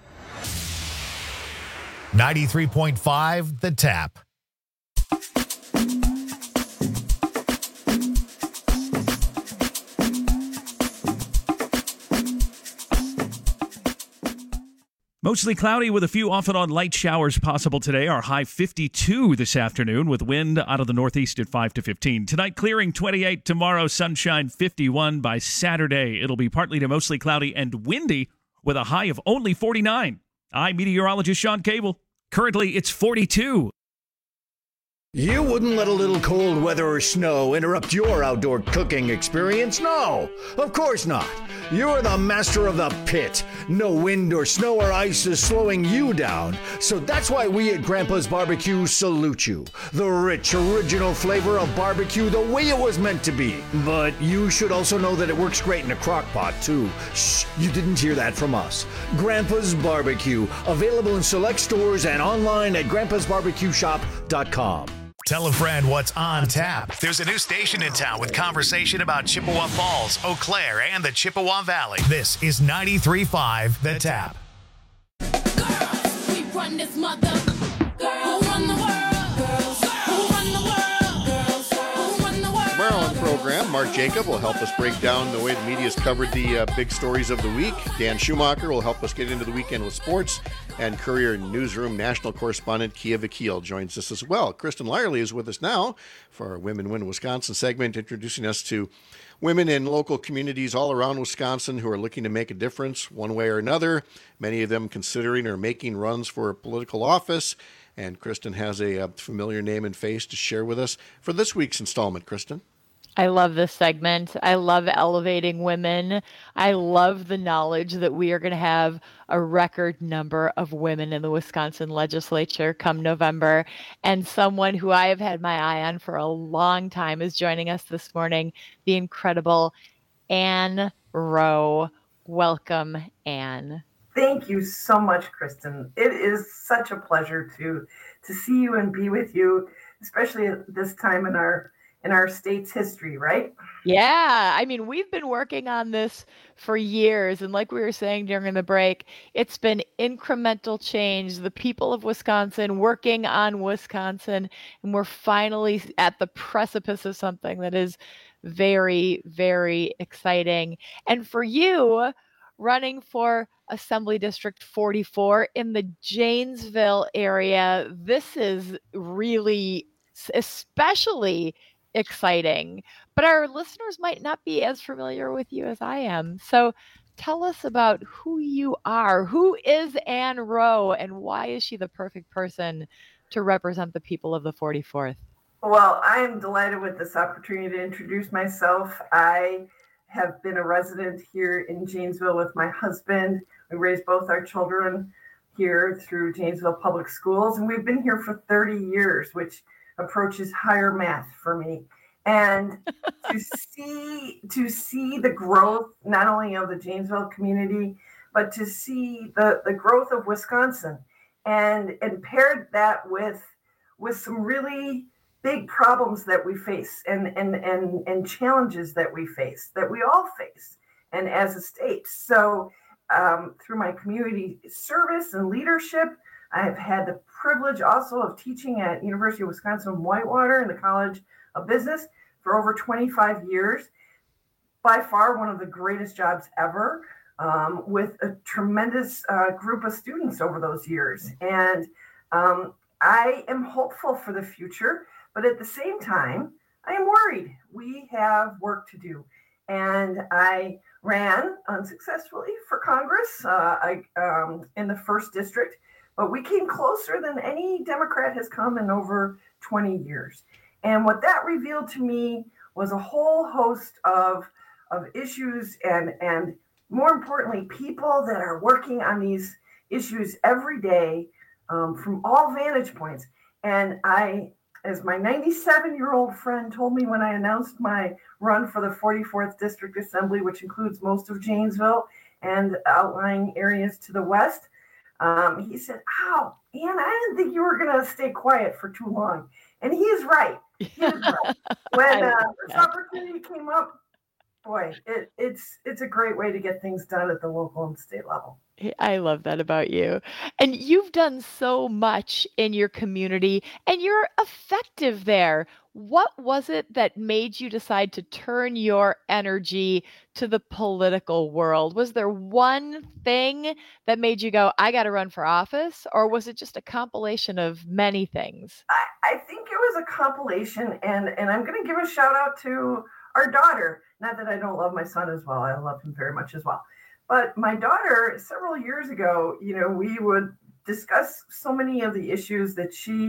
[SPEAKER 13] ninety-three point five The Tap.
[SPEAKER 14] Mostly cloudy with a few off and on light showers possible today. Our high fifty-two this afternoon with wind out of the northeast at five to fifteen. Tonight clearing twenty-eight. Tomorrow sunshine fifty-one. By Saturday it'll be partly to mostly cloudy and windy with a high of only forty-nine. I'm meteorologist Sean Cable. Currently it's forty-two.
[SPEAKER 1] You wouldn't let a little cold weather or snow interrupt your outdoor cooking experience? No, of course not. You're the master of the pit. No wind or snow or ice is slowing you down. So that's why we at Grandpa's Barbecue salute you. The rich, original flavor of barbecue the way it was meant to be. But you should also know that it works great in a crock pot, too. Shh, you didn't hear that from us. Grandpa's Barbecue, available in select stores and online at grandpas barbecue shop dot com.
[SPEAKER 13] Tell a friend what's on tap. There's a new station in town with conversation about Chippewa Falls, Eau Claire, and the Chippewa Valley. This is ninety-three point five The Tap.
[SPEAKER 2] Girls, we run this mother. Girls, who run the world? Girls, who run the world? Girls, who run the world?
[SPEAKER 16] Tomorrow on the program, Mark Jacob will help us break down the way the media's covered the uh, big stories of the week. Dan Schumacher will help us get into the weekend with sports. And Courier Newsroom national correspondent Kia Vakil joins us as well. Kristen Lyerly is with us now for our Women Win Wisconsin segment, introducing us to women in local communities all around Wisconsin who are looking to make a difference one way or another, many of them considering or making runs for political office. And Kristen has a, a familiar name and face to share with us for this week's installment. Kristen.
[SPEAKER 19] I love this segment. I love elevating women. I love the knowledge that we are going to have a record number of women in the Wisconsin legislature come November. And someone who I have had my eye on for a long time is joining us this morning, the incredible Ann Rowe. Welcome, Ann.
[SPEAKER 6] Thank you so much, Kristen. It is such a pleasure to to see you and be with you, especially at this time in our in our state's history, right?
[SPEAKER 19] Yeah. I mean, we've been working on this for years. And like we were saying during the break, it's been incremental change. The people of Wisconsin working on Wisconsin. And we're finally at the precipice of something that is very, very exciting. And for you, running for Assembly District forty-four in the Janesville area, this is really especially exciting, but our listeners might not be as familiar with you as I am. So tell us about who you are. Who is Ann Rowe, and why is she the perfect person to represent the people of the forty-fourth?
[SPEAKER 6] Well, I am delighted with this opportunity to introduce myself. I have been a resident here in Janesville with my husband. We raised both our children here through Janesville Public Schools, and we've been here for thirty years, which approaches higher math for me. And to see to see the growth not only of the Janesville community, but to see the, the growth of Wisconsin, and and paired that with with some really big problems that we face and and and and challenges that we face, that we all face, and as a state. So um, through my community service and leadership, I have had the privilege also of teaching at University of Wisconsin-Whitewater in the College of Business for over twenty-five years. By far one of the greatest jobs ever, um, with a tremendous uh, group of students over those years. And um, I am hopeful for the future, but at the same time, I am worried. We have work to do. And I ran unsuccessfully for Congress uh, I, um, in the first district. But we came closer than any Democrat has come in over twenty years. And what that revealed to me was a whole host of, of issues and, and more importantly, people that are working on these issues every day um, from all vantage points. And I, as my ninety-seven-year-old friend told me when I announced my run for the forty-fourth District Assembly, which includes most of Janesville and outlying areas to the west, Um, he said, "Ow, Ann, I didn't think you were going to stay quiet for too long." And he is right. He is right. When uh, this opportunity came up, boy, it, it's it's a great way to get things done at the local and state level.
[SPEAKER 19] I love that about you. And you've done so much in your community, and you're effective there. What was it that made you decide to turn your energy to the political world? Was there one thing that made you go, I got to run for office? Or was it just a compilation of many things?
[SPEAKER 6] I, I think it was a compilation, and, and I'm going to give a shout out to our daughter. Not that I don't love my son as well. I love him very much as well. But my daughter, several years ago, you know, we would discuss so many of the issues that she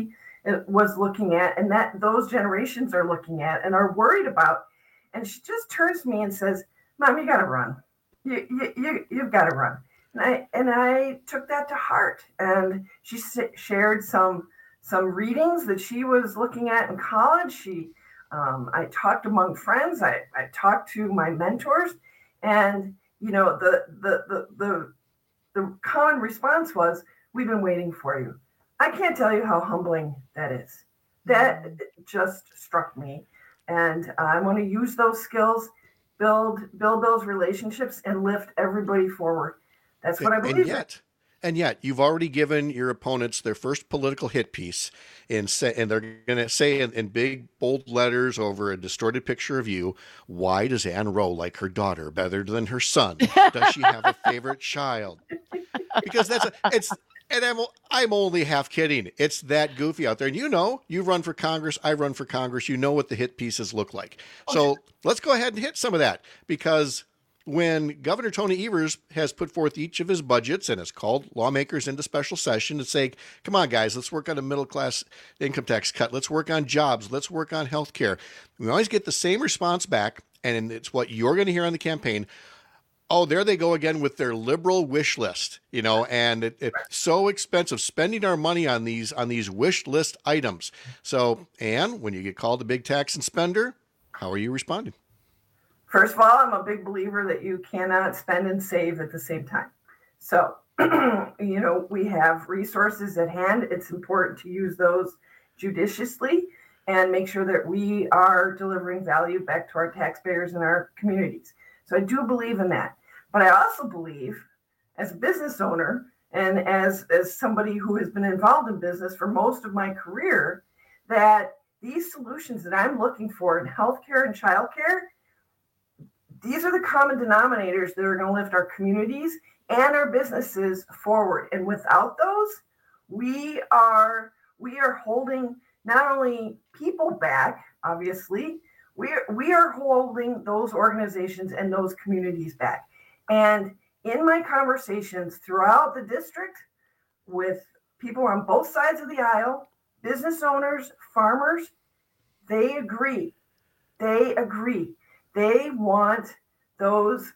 [SPEAKER 6] it was looking at, and that those generations are looking at and are worried about. And she just turns to me and says, "Mom, you got to run. You, you, you, you've got to run." And I, and I took that to heart. And she shared some, some readings that she was looking at in college. She, um, I talked among friends. I, I talked to my mentors, and, you know, the, the, the, the, the common response was, "We've been waiting for you." I can't tell you how humbling that is. That just struck me. And I want to use those skills, build, build those relationships, and lift everybody forward. That's what I believe.
[SPEAKER 16] And yet, and yet, you've already given your opponents their first political hit piece, in say, and they're going to say in, in big bold letters over a distorted picture of you, "Why does Ann Rowe like her daughter better than her son? Does she have a favorite child?" Because that's a, it's. And I'm I'm only half kidding. It's that goofy out there. And you know, you run for Congress, I run for Congress. You know what the hit pieces look like. So let's go ahead and hit some of that, because when Governor Tony Evers has put forth each of his budgets and has called lawmakers into special session to say, "Come on, guys, let's work on a middle class income tax cut. Let's work on jobs. Let's work on health care." We always get the same response back, and it's what you're going to hear on the campaign. "Oh, there they go again with their liberal wish list, you know, and it, it's so expensive spending our money on these on these wish list items." So, Ann, when you get called a big tax and spender, how are you responding?
[SPEAKER 6] First of all, I'm a big believer that you cannot spend and save at the same time. So, you know, we have resources at hand. It's important to use those judiciously and make sure that we are delivering value back to our taxpayers and our communities. So I do believe in that. But I also believe, as a business owner and as, as somebody who has been involved in business for most of my career, that these solutions that I'm looking for in healthcare and childcare, these are the common denominators that are going to lift our communities and our businesses forward. And without those, we are we are holding not only people back, obviously, we are, we are holding those organizations and those communities back. And in my conversations throughout the district with people on both sides of the aisle, business owners, farmers, they agree. They agree. They want those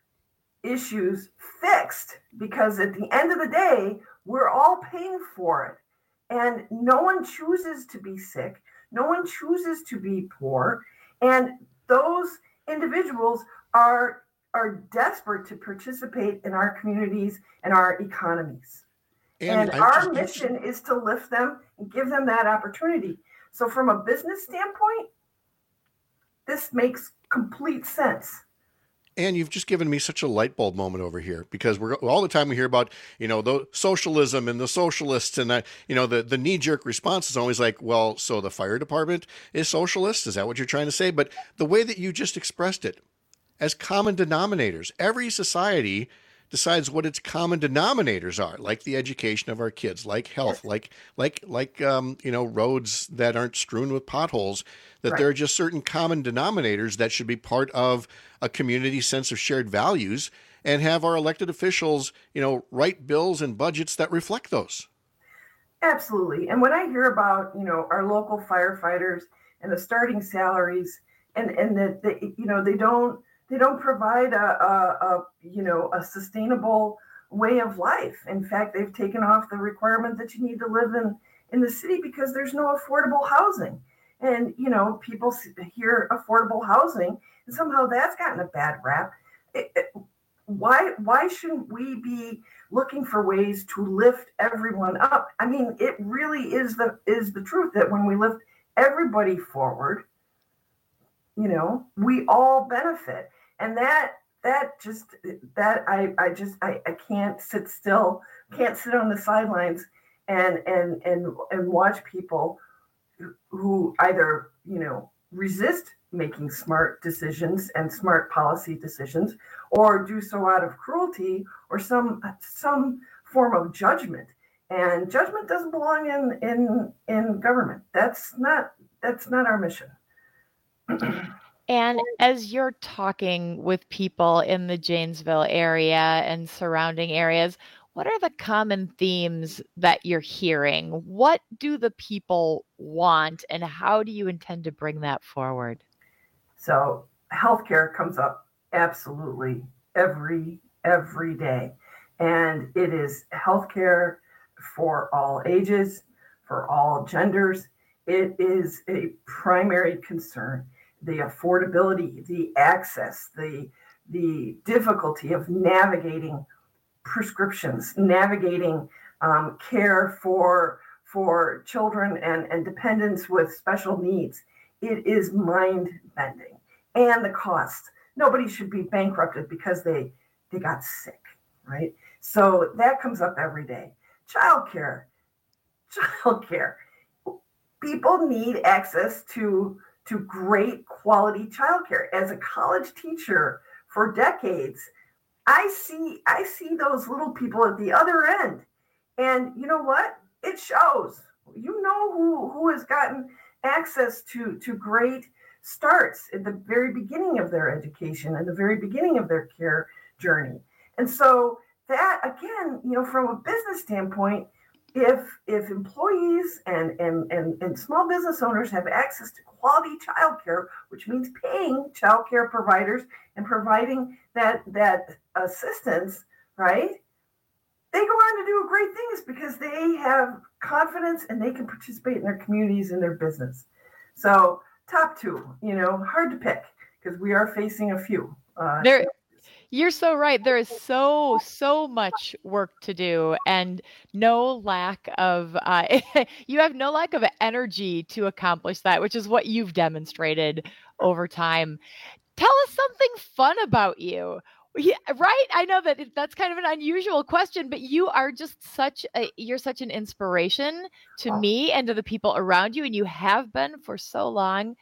[SPEAKER 6] issues fixed, because at the end of the day, we're all paying for it. And no one chooses to be sick. No one chooses to be poor. And those individuals are, are desperate to participate in our communities and our economies. And, and our just, mission is to lift them and give them that opportunity. So from a business standpoint, this makes complete sense.
[SPEAKER 16] And you've just given me such a light bulb moment over here, because we're all the time we hear about, you know, the socialism and the socialists, and that, you know, the, the knee jerk response is always like, well, so the fire department is socialist? Is that what you're trying to say? But the way that you just expressed it, as common denominators, every society decides what its common denominators are, like the education of our kids, like health, like like like um, you know, roads that aren't strewn with potholes, that right. There are just certain common denominators that should be part of a community sense of shared values, and have our elected officials, you know, write bills and budgets that reflect those.
[SPEAKER 6] Absolutely. And when I hear about, you know, our local firefighters and the starting salaries, and and that they, you know, they don't They don't provide a, a, a, you know, a sustainable way of life. In fact, they've taken off the requirement that you need to live in, in the city because there's no affordable housing. And, you know, people hear affordable housing, and somehow that's gotten a bad rap. It, it, why, why shouldn't we be looking for ways to lift everyone up? I mean, it really is the, is the truth that when we lift everybody forward, you know, we all benefit. And that, that just, that I, I just, I, I can't sit still, can't sit on the sidelines and, and, and, and watch people who either, you know, resist making smart decisions and smart policy decisions, or do so out of cruelty or some, some form of judgment. And judgment doesn't belong in, in, in government. That's not, that's not our mission.
[SPEAKER 19] And as you're talking with people in the Janesville area and surrounding areas, what are the common themes that you're hearing? What do the people want, and how do you intend to bring that forward?
[SPEAKER 6] So healthcare comes up absolutely every, every day. And it is healthcare for all ages, for all genders. It is a primary concern. The affordability, the access, the, the difficulty of navigating prescriptions, navigating um, care for, for children and, and dependents with special needs. It is mind-bending. And the cost. Nobody should be bankrupted because they, they got sick, right? So that comes up every day. Childcare, childcare. People need access to, to great quality childcare. As a college teacher for decades, I see I see those little people at the other end. And you know what? It shows. You know who, who has gotten access to, to great starts at the very beginning of their education and the very beginning of their care journey. And so that, again, you know, from a business standpoint, if if employees and, and, and, and small business owners have access to quality childcare, which means paying childcare providers and providing that that assistance, right? They go on to do great things because they have confidence and they can participate in their communities and their business. So top two, you know, hard to pick because we are facing a few. Uh,
[SPEAKER 19] There, you're so right. There is so, so much work to do and no lack of, uh, you have no lack of energy to accomplish that, which is what you've demonstrated over time. Tell us something fun about you. Yeah, right. I know that it- that's kind of an unusual question, but you are just such a, you're such an inspiration to me and to the people around you, and you have been for so long.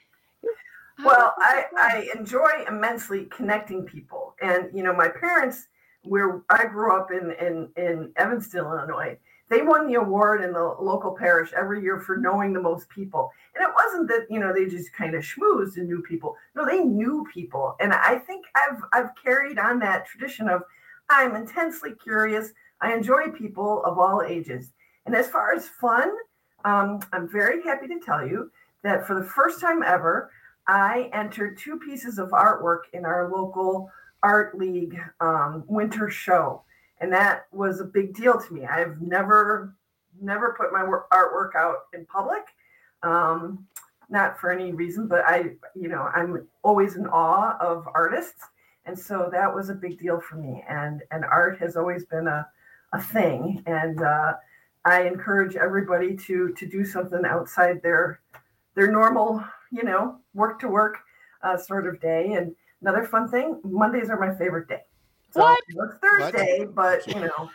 [SPEAKER 6] Well, I, I enjoy immensely connecting people. And, you know, my parents, where I grew up in, in, in Evanston, Illinois, they won the award in the local parish every year for knowing the most people. And it wasn't that, you know, they just kind of schmoozed and knew people. No, they knew people. And I think I've I've carried on that tradition of I'm intensely curious. I enjoy people of all ages. And as far as fun, um, I'm very happy to tell you that for the first time ever, I entered two pieces of artwork in our local art league um, winter show. And that was a big deal to me. I've never, never put my work, artwork out in public, um, not for any reason, but I, you know, I'm always in awe of artists. And so that was a big deal for me. And, and art has always been a, a thing. And uh, I encourage everybody to, to do something outside their, their normal, you know, work to work uh, sort of day. And another fun thing, Mondays are my favorite day. So
[SPEAKER 19] What?
[SPEAKER 6] it's Thursday, but you know,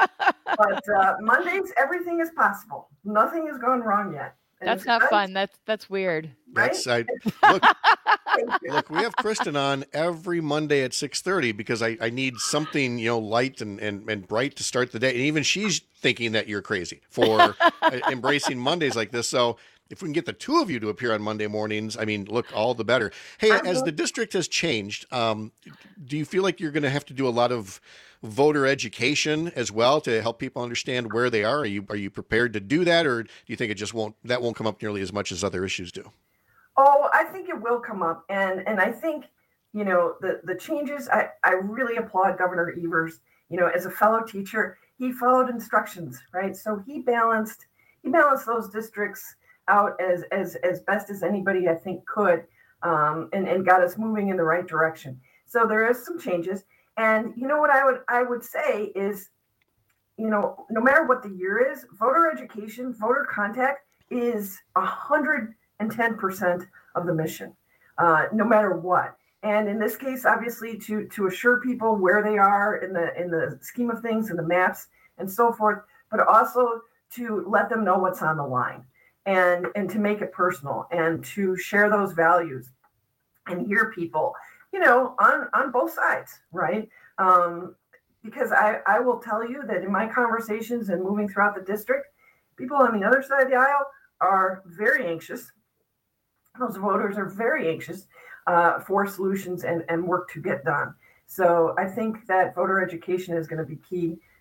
[SPEAKER 6] but uh, Mondays, everything is possible. Nothing has gone wrong yet. And
[SPEAKER 19] That's
[SPEAKER 6] it's
[SPEAKER 19] not
[SPEAKER 6] nice,
[SPEAKER 19] fun. That's that's weird.
[SPEAKER 16] That's I look. Look, we have Kristen on every Monday at six thirty because I, I need something, you know, light and, and, and bright to start the day. And even she's thinking that you're crazy for uh, embracing Mondays like this. So if we can get the two of you to appear on Monday mornings, I mean, look, all the better. Hey, as the district has changed, um, do you feel like you're going to have to do a lot of voter education as well to help people understand where they are? Are you are you prepared to do that, or do you think it just won't that won't come up nearly as much as other issues do?
[SPEAKER 6] Oh, I think it will come up. And and I think, you know, the, the changes, I, I really applaud Governor Evers. You know, as a fellow teacher, he followed instructions, right? So he balanced he balanced those districts out as as as best as anybody I think could, um, and and got us moving in the right direction. So there is some changes, and you know what I would I would say is, you know, no matter what the year is, voter education, voter contact is a hundred and ten percent of the mission, uh, no matter what. And in this case, obviously, to to assure people where they are in the in the scheme of things and the maps and so forth, but also to let them know what's on the line. And, and to make it personal and to share those values and hear people, you know, on, on both sides, right? Um, because I, I will tell you that in my conversations and moving throughout the district, people on the other side of the aisle are very anxious. Those voters are very anxious uh, for solutions and, and work to get done. So I think that voter education is going to be key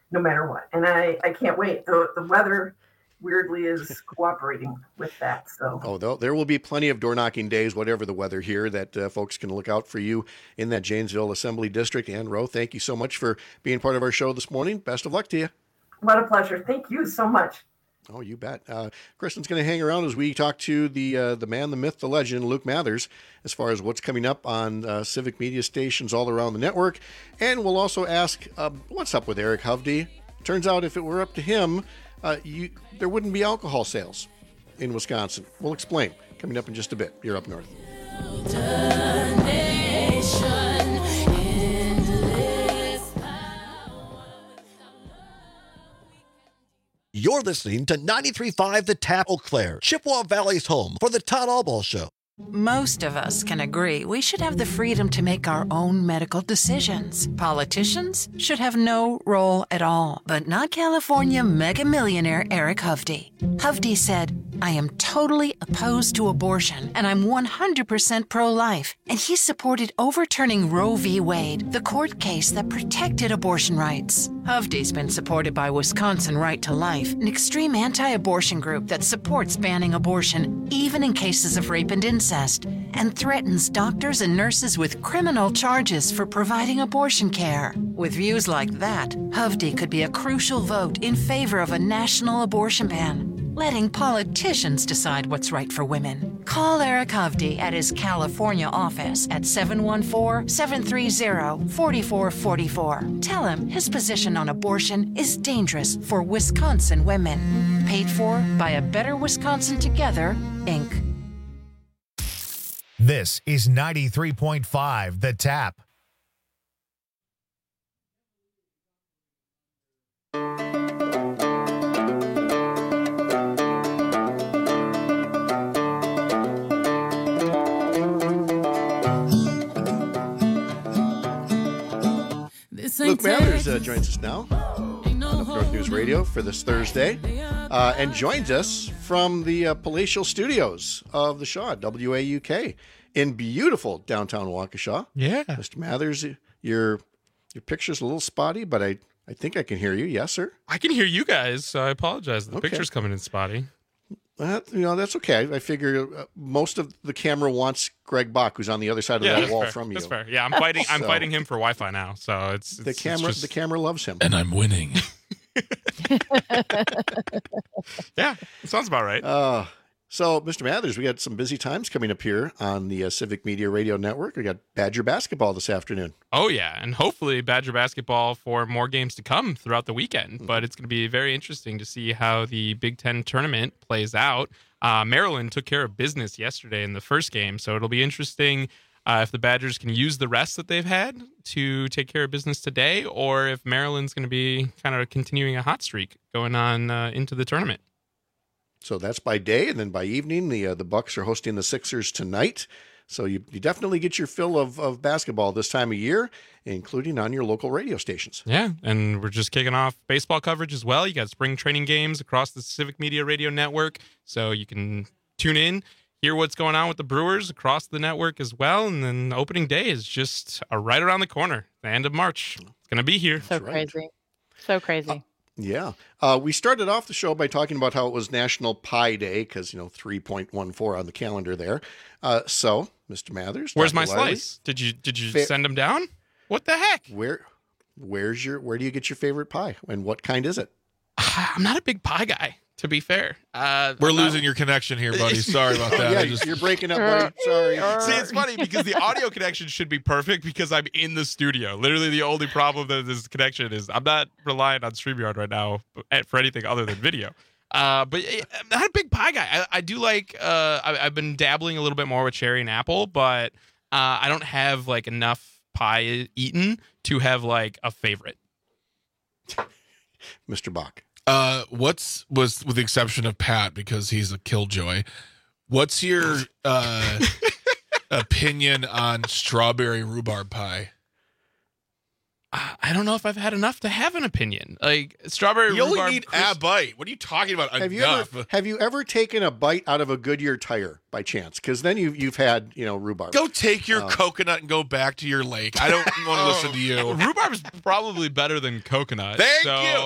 [SPEAKER 6] no matter what. And I, I can't wait. The, the weather weirdly is cooperating with that. So
[SPEAKER 16] Oh, there- there will be plenty of door knocking days, whatever the weather here, that uh, folks can look out for you in that Janesville Assembly District. And Ro, thank you so much for being part of our show this morning. Best of luck to you.
[SPEAKER 6] what a pleasure. Thank you so much.
[SPEAKER 16] Oh, you bet. Uh, Kristen's going to hang around as we talk to the uh, the man, the myth, the legend, Luke Mathers, as far as what's coming up on uh, civic media stations all around the network. And we'll also ask, uh, what's up with Eric Hovde? Turns out if it were up to him, uh, you, there wouldn't be alcohol sales in Wisconsin. We'll explain. Coming up in just a bit. You're Up North.
[SPEAKER 7] You're listening to ninety-three point five The Tap, Eau Claire, Chippewa Valley's home for the Todd Albaugh Show.
[SPEAKER 8] Most of us can agree we should have the freedom to make our own medical decisions. Politicians should have no role at all, but not California mega millionaire Eric Hovde. Hovde said, I am totally opposed to abortion, and I'm one hundred percent pro-life. And he supported overturning Roe v. Wade, the court case that protected abortion rights. Hovde's been supported by Wisconsin Right to Life, an extreme anti-abortion group that supports banning abortion, even in cases of rape and incest, and threatens doctors and nurses with criminal charges for providing abortion care. With views like that, Hovde could be a crucial vote in favor of a national abortion ban, letting politicians decide what's right for women. Call Eric Hovde at his California office at seven one four, seven three zero, four four four four. Tell him his position on abortion is dangerous for Wisconsin women. Paid for by A Better Wisconsin Together, Incorporated.
[SPEAKER 13] This is ninety-three point five The Tap.
[SPEAKER 16] Luke Mathers uh, joins us now on Up North News Radio for this Thursday, uh, and joins us from the uh, palatial studios of the Shaw, W A U K, in beautiful downtown Waukesha.
[SPEAKER 9] Yeah.
[SPEAKER 16] Mister Mathers, your your picture's a little spotty, but I, I think I can hear you. Yes, sir?
[SPEAKER 9] I can hear you guys, so I apologize. The
[SPEAKER 16] Okay.
[SPEAKER 9] picture's coming in spotty.
[SPEAKER 16] Well, you know, that's okay. I figure uh, most of the camera wants Greg Bach, who's on the other side of
[SPEAKER 9] Yeah,
[SPEAKER 16] that
[SPEAKER 9] that's
[SPEAKER 16] wall
[SPEAKER 9] fair.
[SPEAKER 16] from you.
[SPEAKER 9] That's fair. Yeah, I'm fighting. I'm
[SPEAKER 16] So-
[SPEAKER 9] fighting him for Wi-Fi now. So it's, it's
[SPEAKER 16] The
[SPEAKER 9] it's
[SPEAKER 16] camera,
[SPEAKER 9] just-
[SPEAKER 16] the camera loves him,
[SPEAKER 9] and I'm winning. Yeah, it sounds about right.
[SPEAKER 16] Uh, so, Mister Mathers, we got some busy times coming up here on the uh, Civic Media Radio Network. We got Badger basketball this afternoon.
[SPEAKER 9] Oh, yeah. And hopefully Badger basketball for more games to come throughout the weekend. But it's going to be very interesting to see how the Big Ten tournament plays out. Uh, Maryland took care of business yesterday in the first game. So it'll be interesting uh, if the Badgers can use the rest that they've had to take care of business today, or if Maryland's going to be kind of continuing a hot streak going on uh, into the tournament.
[SPEAKER 16] So that's by day, and then by evening, the uh, the Bucks are hosting the Sixers tonight. So you, you definitely get your fill of, of basketball this time of year, including on your local radio stations.
[SPEAKER 9] Yeah, and we're just kicking off baseball coverage as well. You got spring training games across the Civic Media Radio Network, so you can tune in, hear what's going on with the Brewers across the network as well. And then opening day is just uh, right around the corner, the end of March. It's going to be here.
[SPEAKER 19] So crazy. So crazy.
[SPEAKER 16] Yeah. Uh, we started off the show by talking about how it was National Pie Day because, you know, three point one four on the calendar there. Uh, so, Mister Mathers.
[SPEAKER 9] Where's
[SPEAKER 16] Doctor
[SPEAKER 9] my
[SPEAKER 16] Wiley,
[SPEAKER 9] slice? Did you did you
[SPEAKER 16] Fa-
[SPEAKER 9] send them down? What the heck?
[SPEAKER 16] Where, where's your, where do you get your favorite pie, and what kind is it?
[SPEAKER 9] I'm not a big pie guy, to be fair. Uh,
[SPEAKER 10] We're
[SPEAKER 9] I'm not-
[SPEAKER 10] losing your connection here, buddy. Sorry about that.
[SPEAKER 16] Yeah,
[SPEAKER 10] I just-
[SPEAKER 16] you're breaking up, buddy. Sorry.
[SPEAKER 9] See, it's funny because the audio connection should be perfect because I'm in the studio. Literally, the only problem that this connection is I'm not relying on StreamYard right now for anything other than video. Uh, but I'm not a big pie guy. I, I do like. Uh, I, I've been dabbling a little bit more with cherry and apple, but uh, I don't have like enough pie eaten to have like a favorite.
[SPEAKER 16] Mister Bach.
[SPEAKER 10] Uh, what's was with the exception of Pat because he's a killjoy. What's your uh, opinion on strawberry rhubarb pie?
[SPEAKER 9] I don't know if I've had enough to have an opinion. Like strawberry
[SPEAKER 10] You only
[SPEAKER 9] rhubarb.
[SPEAKER 10] need
[SPEAKER 9] crisp-
[SPEAKER 10] a bite. What are you talking about?
[SPEAKER 16] Have you
[SPEAKER 10] Enough.
[SPEAKER 16] ever have you ever taken a bite out of a Goodyear tire? by chance? Because then you've you've had you know rhubarb.
[SPEAKER 10] Go take your
[SPEAKER 16] Um,
[SPEAKER 10] coconut and go back to your lake. I don't want to listen to you.
[SPEAKER 9] Rhubarb is probably better than coconut.
[SPEAKER 10] Thank
[SPEAKER 9] so,
[SPEAKER 10] you.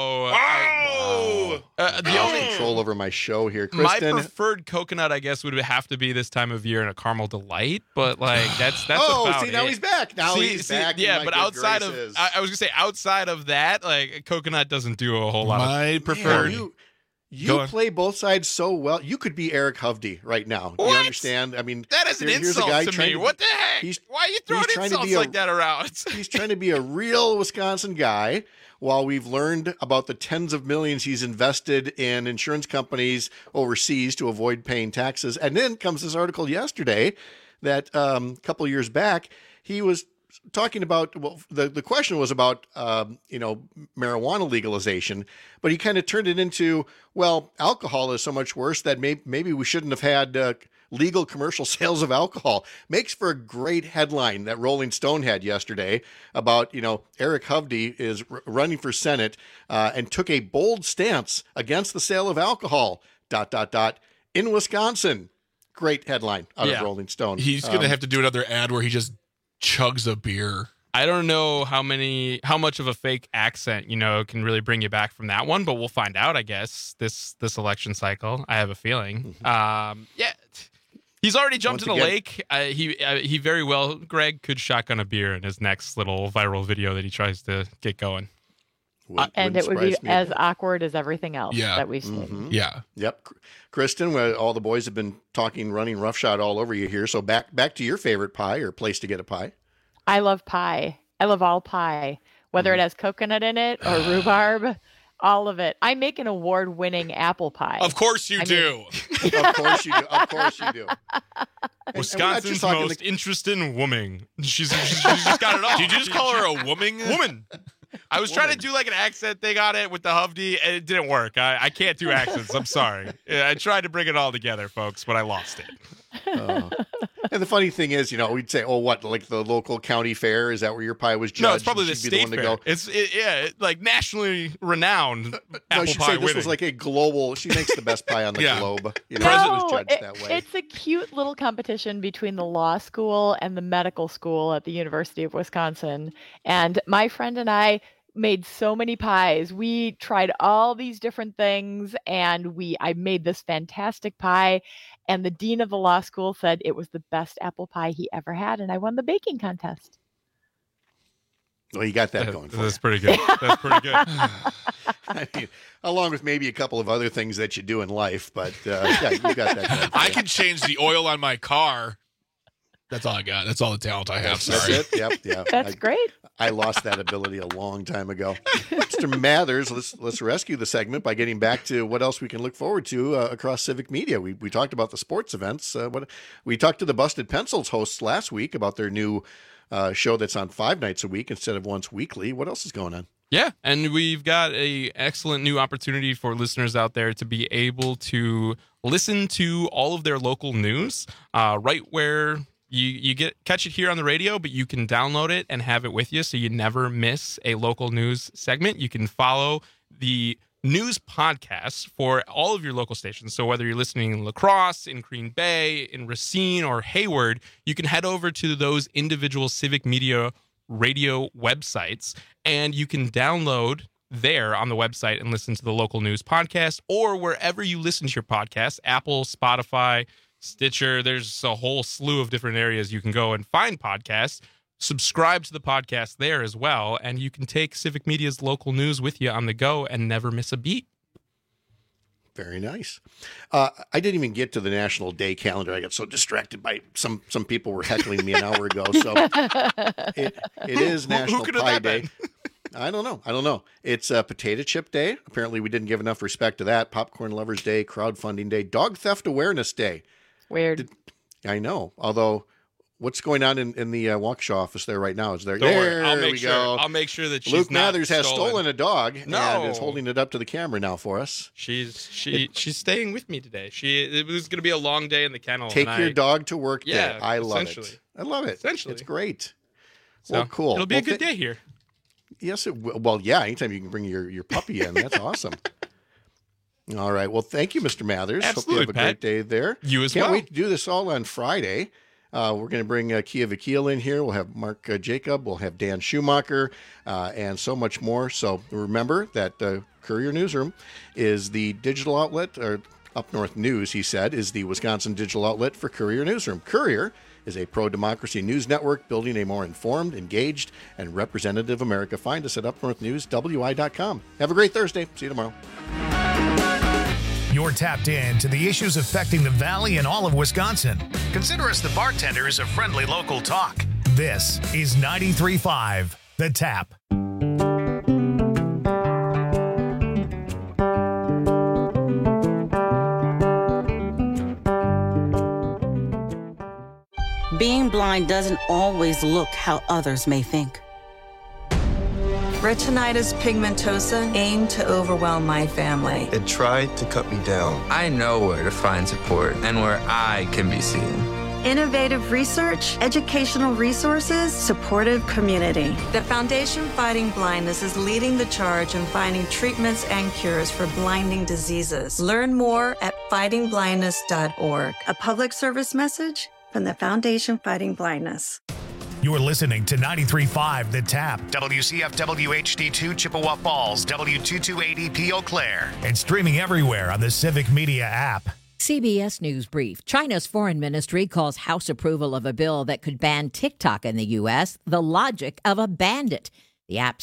[SPEAKER 9] Oh, uh, the
[SPEAKER 16] I
[SPEAKER 9] only
[SPEAKER 16] have control over my show here,
[SPEAKER 9] my
[SPEAKER 16] Kristen.
[SPEAKER 9] preferred coconut, I guess, would have to be this time of year in a caramel delight. But like that's that's
[SPEAKER 16] Oh,
[SPEAKER 9] about
[SPEAKER 16] see, now
[SPEAKER 9] it.
[SPEAKER 16] he's back. Now
[SPEAKER 9] See-
[SPEAKER 16] he's
[SPEAKER 9] see,
[SPEAKER 16] back in
[SPEAKER 9] Yeah,
[SPEAKER 16] my
[SPEAKER 9] but
[SPEAKER 16] good
[SPEAKER 9] outside
[SPEAKER 16] graces.
[SPEAKER 9] of I, I was gonna say outside of that, like coconut doesn't do a whole lot.
[SPEAKER 10] My
[SPEAKER 9] of
[SPEAKER 10] preferred.
[SPEAKER 16] you
[SPEAKER 10] Go
[SPEAKER 16] you
[SPEAKER 10] on.
[SPEAKER 16] play both sides so well. You could be Eric Hovde right now. Do you
[SPEAKER 9] What?
[SPEAKER 16] understand? I mean,
[SPEAKER 9] That is an
[SPEAKER 16] here- here's a
[SPEAKER 9] insult
[SPEAKER 16] guy
[SPEAKER 9] to
[SPEAKER 16] trying
[SPEAKER 9] me. What the heck?
[SPEAKER 16] he's-
[SPEAKER 9] Why are you throwing
[SPEAKER 16] he's trying to
[SPEAKER 9] insults
[SPEAKER 16] be a-
[SPEAKER 9] like that around?
[SPEAKER 16] He's trying to be a real Wisconsin guy. While we've learned about the tens of millions he's invested in insurance companies overseas to avoid paying taxes. And then comes this article yesterday that um, a couple of years back, he was talking about, well, the, the question was about, um, you know, marijuana legalization, but he kind of turned it into, well, alcohol is so much worse that may, maybe we shouldn't have had uh, legal commercial sales of alcohol. Makes for a great headline that Rolling Stone had yesterday about, you know, Eric Hovde is r- running for Senate uh, and took a bold stance against the sale of alcohol, dot, dot, dot, in Wisconsin. Great headline out
[SPEAKER 9] Yeah.
[SPEAKER 16] of Rolling Stone.
[SPEAKER 10] He's gonna
[SPEAKER 16] Um,
[SPEAKER 10] have to do another ad where he just chugs a beer.
[SPEAKER 9] I don't know how many, how much of a fake accent, you know, can really bring you back from that one, but we'll find out, I guess, this this election cycle. I have a feeling. Um, yeah, he's already jumped
[SPEAKER 16] Once
[SPEAKER 9] in a
[SPEAKER 16] again-
[SPEAKER 9] lake. Uh, he uh, he very well, Greg, could shotgun a beer in his next little viral video that he tries to get going.
[SPEAKER 16] Wouldn't-
[SPEAKER 19] and
[SPEAKER 16] wouldn't
[SPEAKER 19] it would be
[SPEAKER 16] surprise me.
[SPEAKER 19] as awkward as everything else
[SPEAKER 10] Yeah.
[SPEAKER 19] that we've seen.
[SPEAKER 16] Mhm.
[SPEAKER 10] Yeah.
[SPEAKER 16] Yep. Kristen, well, all the boys have been talking, running roughshod all over you here. So back back to your favorite pie or place to get a pie.
[SPEAKER 19] I love pie. I love all pie, whether
[SPEAKER 16] Mm-hmm.
[SPEAKER 19] it has coconut in it or rhubarb, all of it. I make an award-winning apple pie.
[SPEAKER 10] Of course you
[SPEAKER 19] I
[SPEAKER 10] do.
[SPEAKER 16] Of course you do. Of course you do.
[SPEAKER 9] Wisconsin's
[SPEAKER 16] talking
[SPEAKER 9] most interesting woman. She's, she's, she's just got it all.
[SPEAKER 10] Did you just call her a woman?
[SPEAKER 9] Woman. I was trying to do like an accent thing on it with the Hovde, and it didn't work. I, I can't do accents. I'm sorry. Yeah, I tried to bring it all together, folks, but I lost it.
[SPEAKER 16] Oh. And the funny thing is, you know, we'd say, "Oh, what? Like the local county fair? Is that where your pie was judged?"
[SPEAKER 9] No, it's probably
[SPEAKER 16] And
[SPEAKER 9] the
[SPEAKER 16] she'd be
[SPEAKER 9] state
[SPEAKER 16] one to
[SPEAKER 9] fair.
[SPEAKER 16] go.
[SPEAKER 9] It's it, yeah, it, like nationally renowned
[SPEAKER 16] No,
[SPEAKER 9] apple
[SPEAKER 16] she'd
[SPEAKER 9] pie
[SPEAKER 16] say this
[SPEAKER 9] winning.
[SPEAKER 16] was like a global. She makes the best pie on the
[SPEAKER 10] Yeah.
[SPEAKER 16] globe. You know,
[SPEAKER 19] No,
[SPEAKER 16] it was judged
[SPEAKER 19] it-
[SPEAKER 16] that way.
[SPEAKER 19] it's a cute little competition between the law school and the medical school at the University of Wisconsin. And my friend and I made so many pies. We tried all these different things, and we I made this fantastic pie. And the dean of the law school said it was the best apple pie he ever had, and I won the baking contest.
[SPEAKER 16] Well, you got that going for
[SPEAKER 9] That's
[SPEAKER 16] you.
[SPEAKER 9] pretty good. That's pretty good.
[SPEAKER 16] I mean, along with maybe a couple of other things that you do in life, but uh, yeah, you got that going for
[SPEAKER 10] I
[SPEAKER 16] you.
[SPEAKER 10] can change the oil on my car. That's all I got. That's all the talent I have.
[SPEAKER 16] That's
[SPEAKER 10] Sorry.
[SPEAKER 16] it. Yep. Yeah.
[SPEAKER 19] That's
[SPEAKER 16] I,
[SPEAKER 19] great.
[SPEAKER 16] I lost that ability a long time ago. Mister Mathers, let's let's rescue the segment by getting back to what else we can look forward to uh, across civic media. We we talked about the sports events. Uh, what we talked to the Busted Pencils hosts last week about their new uh, show that's on five nights a week instead of once weekly. What else is going on?
[SPEAKER 9] Yeah, and we've got a excellent new opportunity for listeners out there to be able to listen to all of their local news uh, right where you you get catch it here on the radio, but you can download it and have it with you so you never miss a local news segment. You can follow the news podcasts for all of your local stations. So whether you're listening in La Crosse, in Green Bay, in Racine, or Hayward, you can head over to those individual civic media radio websites, and you can download there on the website and listen to the local news podcast, or wherever you listen to your podcast, Apple, Spotify, Stitcher. There's a whole slew of different areas you can go and find podcasts. Subscribe to the podcast there as well, and you can take Civic Media's local news with you on the go and never miss a beat.
[SPEAKER 16] Very nice. Uh, I didn't even get to the National Day calendar. I got so distracted by some some people were heckling me an hour ago. So it it is
[SPEAKER 9] Who- who
[SPEAKER 16] National
[SPEAKER 9] could have
[SPEAKER 16] Pie
[SPEAKER 9] that
[SPEAKER 16] Day.
[SPEAKER 9] been?
[SPEAKER 16] I don't know. I don't know. It's uh, Potato Chip Day. Apparently, we didn't give enough respect to that. Popcorn Lovers Day, Crowdfunding Day, Dog Theft Awareness Day.
[SPEAKER 19] Weird.
[SPEAKER 16] I know. Although, what's going on in, in the uh, Waukesha office there right now? Is there?
[SPEAKER 9] Don't
[SPEAKER 16] there
[SPEAKER 9] worry, I'll make
[SPEAKER 16] we
[SPEAKER 9] sure.
[SPEAKER 16] go.
[SPEAKER 9] I'll make sure that she's
[SPEAKER 16] Luke
[SPEAKER 9] not
[SPEAKER 16] Mathers has
[SPEAKER 9] stolen.
[SPEAKER 16] stolen a dog
[SPEAKER 9] No.
[SPEAKER 16] and is holding it up to the camera now for us.
[SPEAKER 9] She's she she's staying with me today. She it was going to be a long day in the kennel.
[SPEAKER 16] Take
[SPEAKER 9] and
[SPEAKER 16] your
[SPEAKER 9] I-
[SPEAKER 16] dog to work
[SPEAKER 9] Yeah,
[SPEAKER 16] day. I love
[SPEAKER 9] essentially.
[SPEAKER 16] it. I love it.
[SPEAKER 9] Essentially.
[SPEAKER 16] It's great.
[SPEAKER 9] So,
[SPEAKER 16] well, cool.
[SPEAKER 9] It'll be
[SPEAKER 16] Well,
[SPEAKER 9] a good
[SPEAKER 16] thi-
[SPEAKER 9] day here.
[SPEAKER 16] Yes, it will. Well, yeah. Anytime you can bring your, your puppy in, that's awesome. All right. Well, thank you, Mister Mathers.
[SPEAKER 9] Absolutely,
[SPEAKER 16] Hope you have a
[SPEAKER 9] Pat.
[SPEAKER 16] great day there.
[SPEAKER 9] You as
[SPEAKER 16] Can't
[SPEAKER 9] well.
[SPEAKER 16] wait to do this all on Friday. Uh, we're going to bring uh, Kia Vakil in here. We'll have Mark uh, Jacob. We'll have Dan Schumacher uh, and so much more. So remember that uh, Courier Newsroom is the digital outlet, or Up North News, he said, is the Wisconsin digital outlet for Courier Newsroom. Courier is a pro-democracy news network building a more informed, engaged, and representative America. Find us at up north news w i dot com. Have a great Thursday. See you tomorrow.
[SPEAKER 13] You're tapped in to the issues affecting the Valley and all of Wisconsin. Consider us the bartenders of friendly local talk. This is ninety-three point five The Tap.
[SPEAKER 11] Being blind doesn't always look how others may think.
[SPEAKER 12] Retinitis pigmentosa aimed to overwhelm my family.
[SPEAKER 15] It tried to cut me down. I know where to find support and where I can be seen.
[SPEAKER 12] Innovative research, educational resources, supportive community. The Foundation Fighting Blindness is leading the charge in finding treatments and cures for blinding diseases. Learn more at fighting blindness dot org. A public service message from the Foundation Fighting Blindness.
[SPEAKER 13] You're listening to ninety-three point five The Tap, W C F W H D two Chippewa Falls, W two two eight E P Eau Claire, and streaming everywhere on the Civic Media app.
[SPEAKER 17] C B S News Brief. China's foreign ministry calls House approval of a bill that could ban TikTok in the U S the logic of a bandit. The app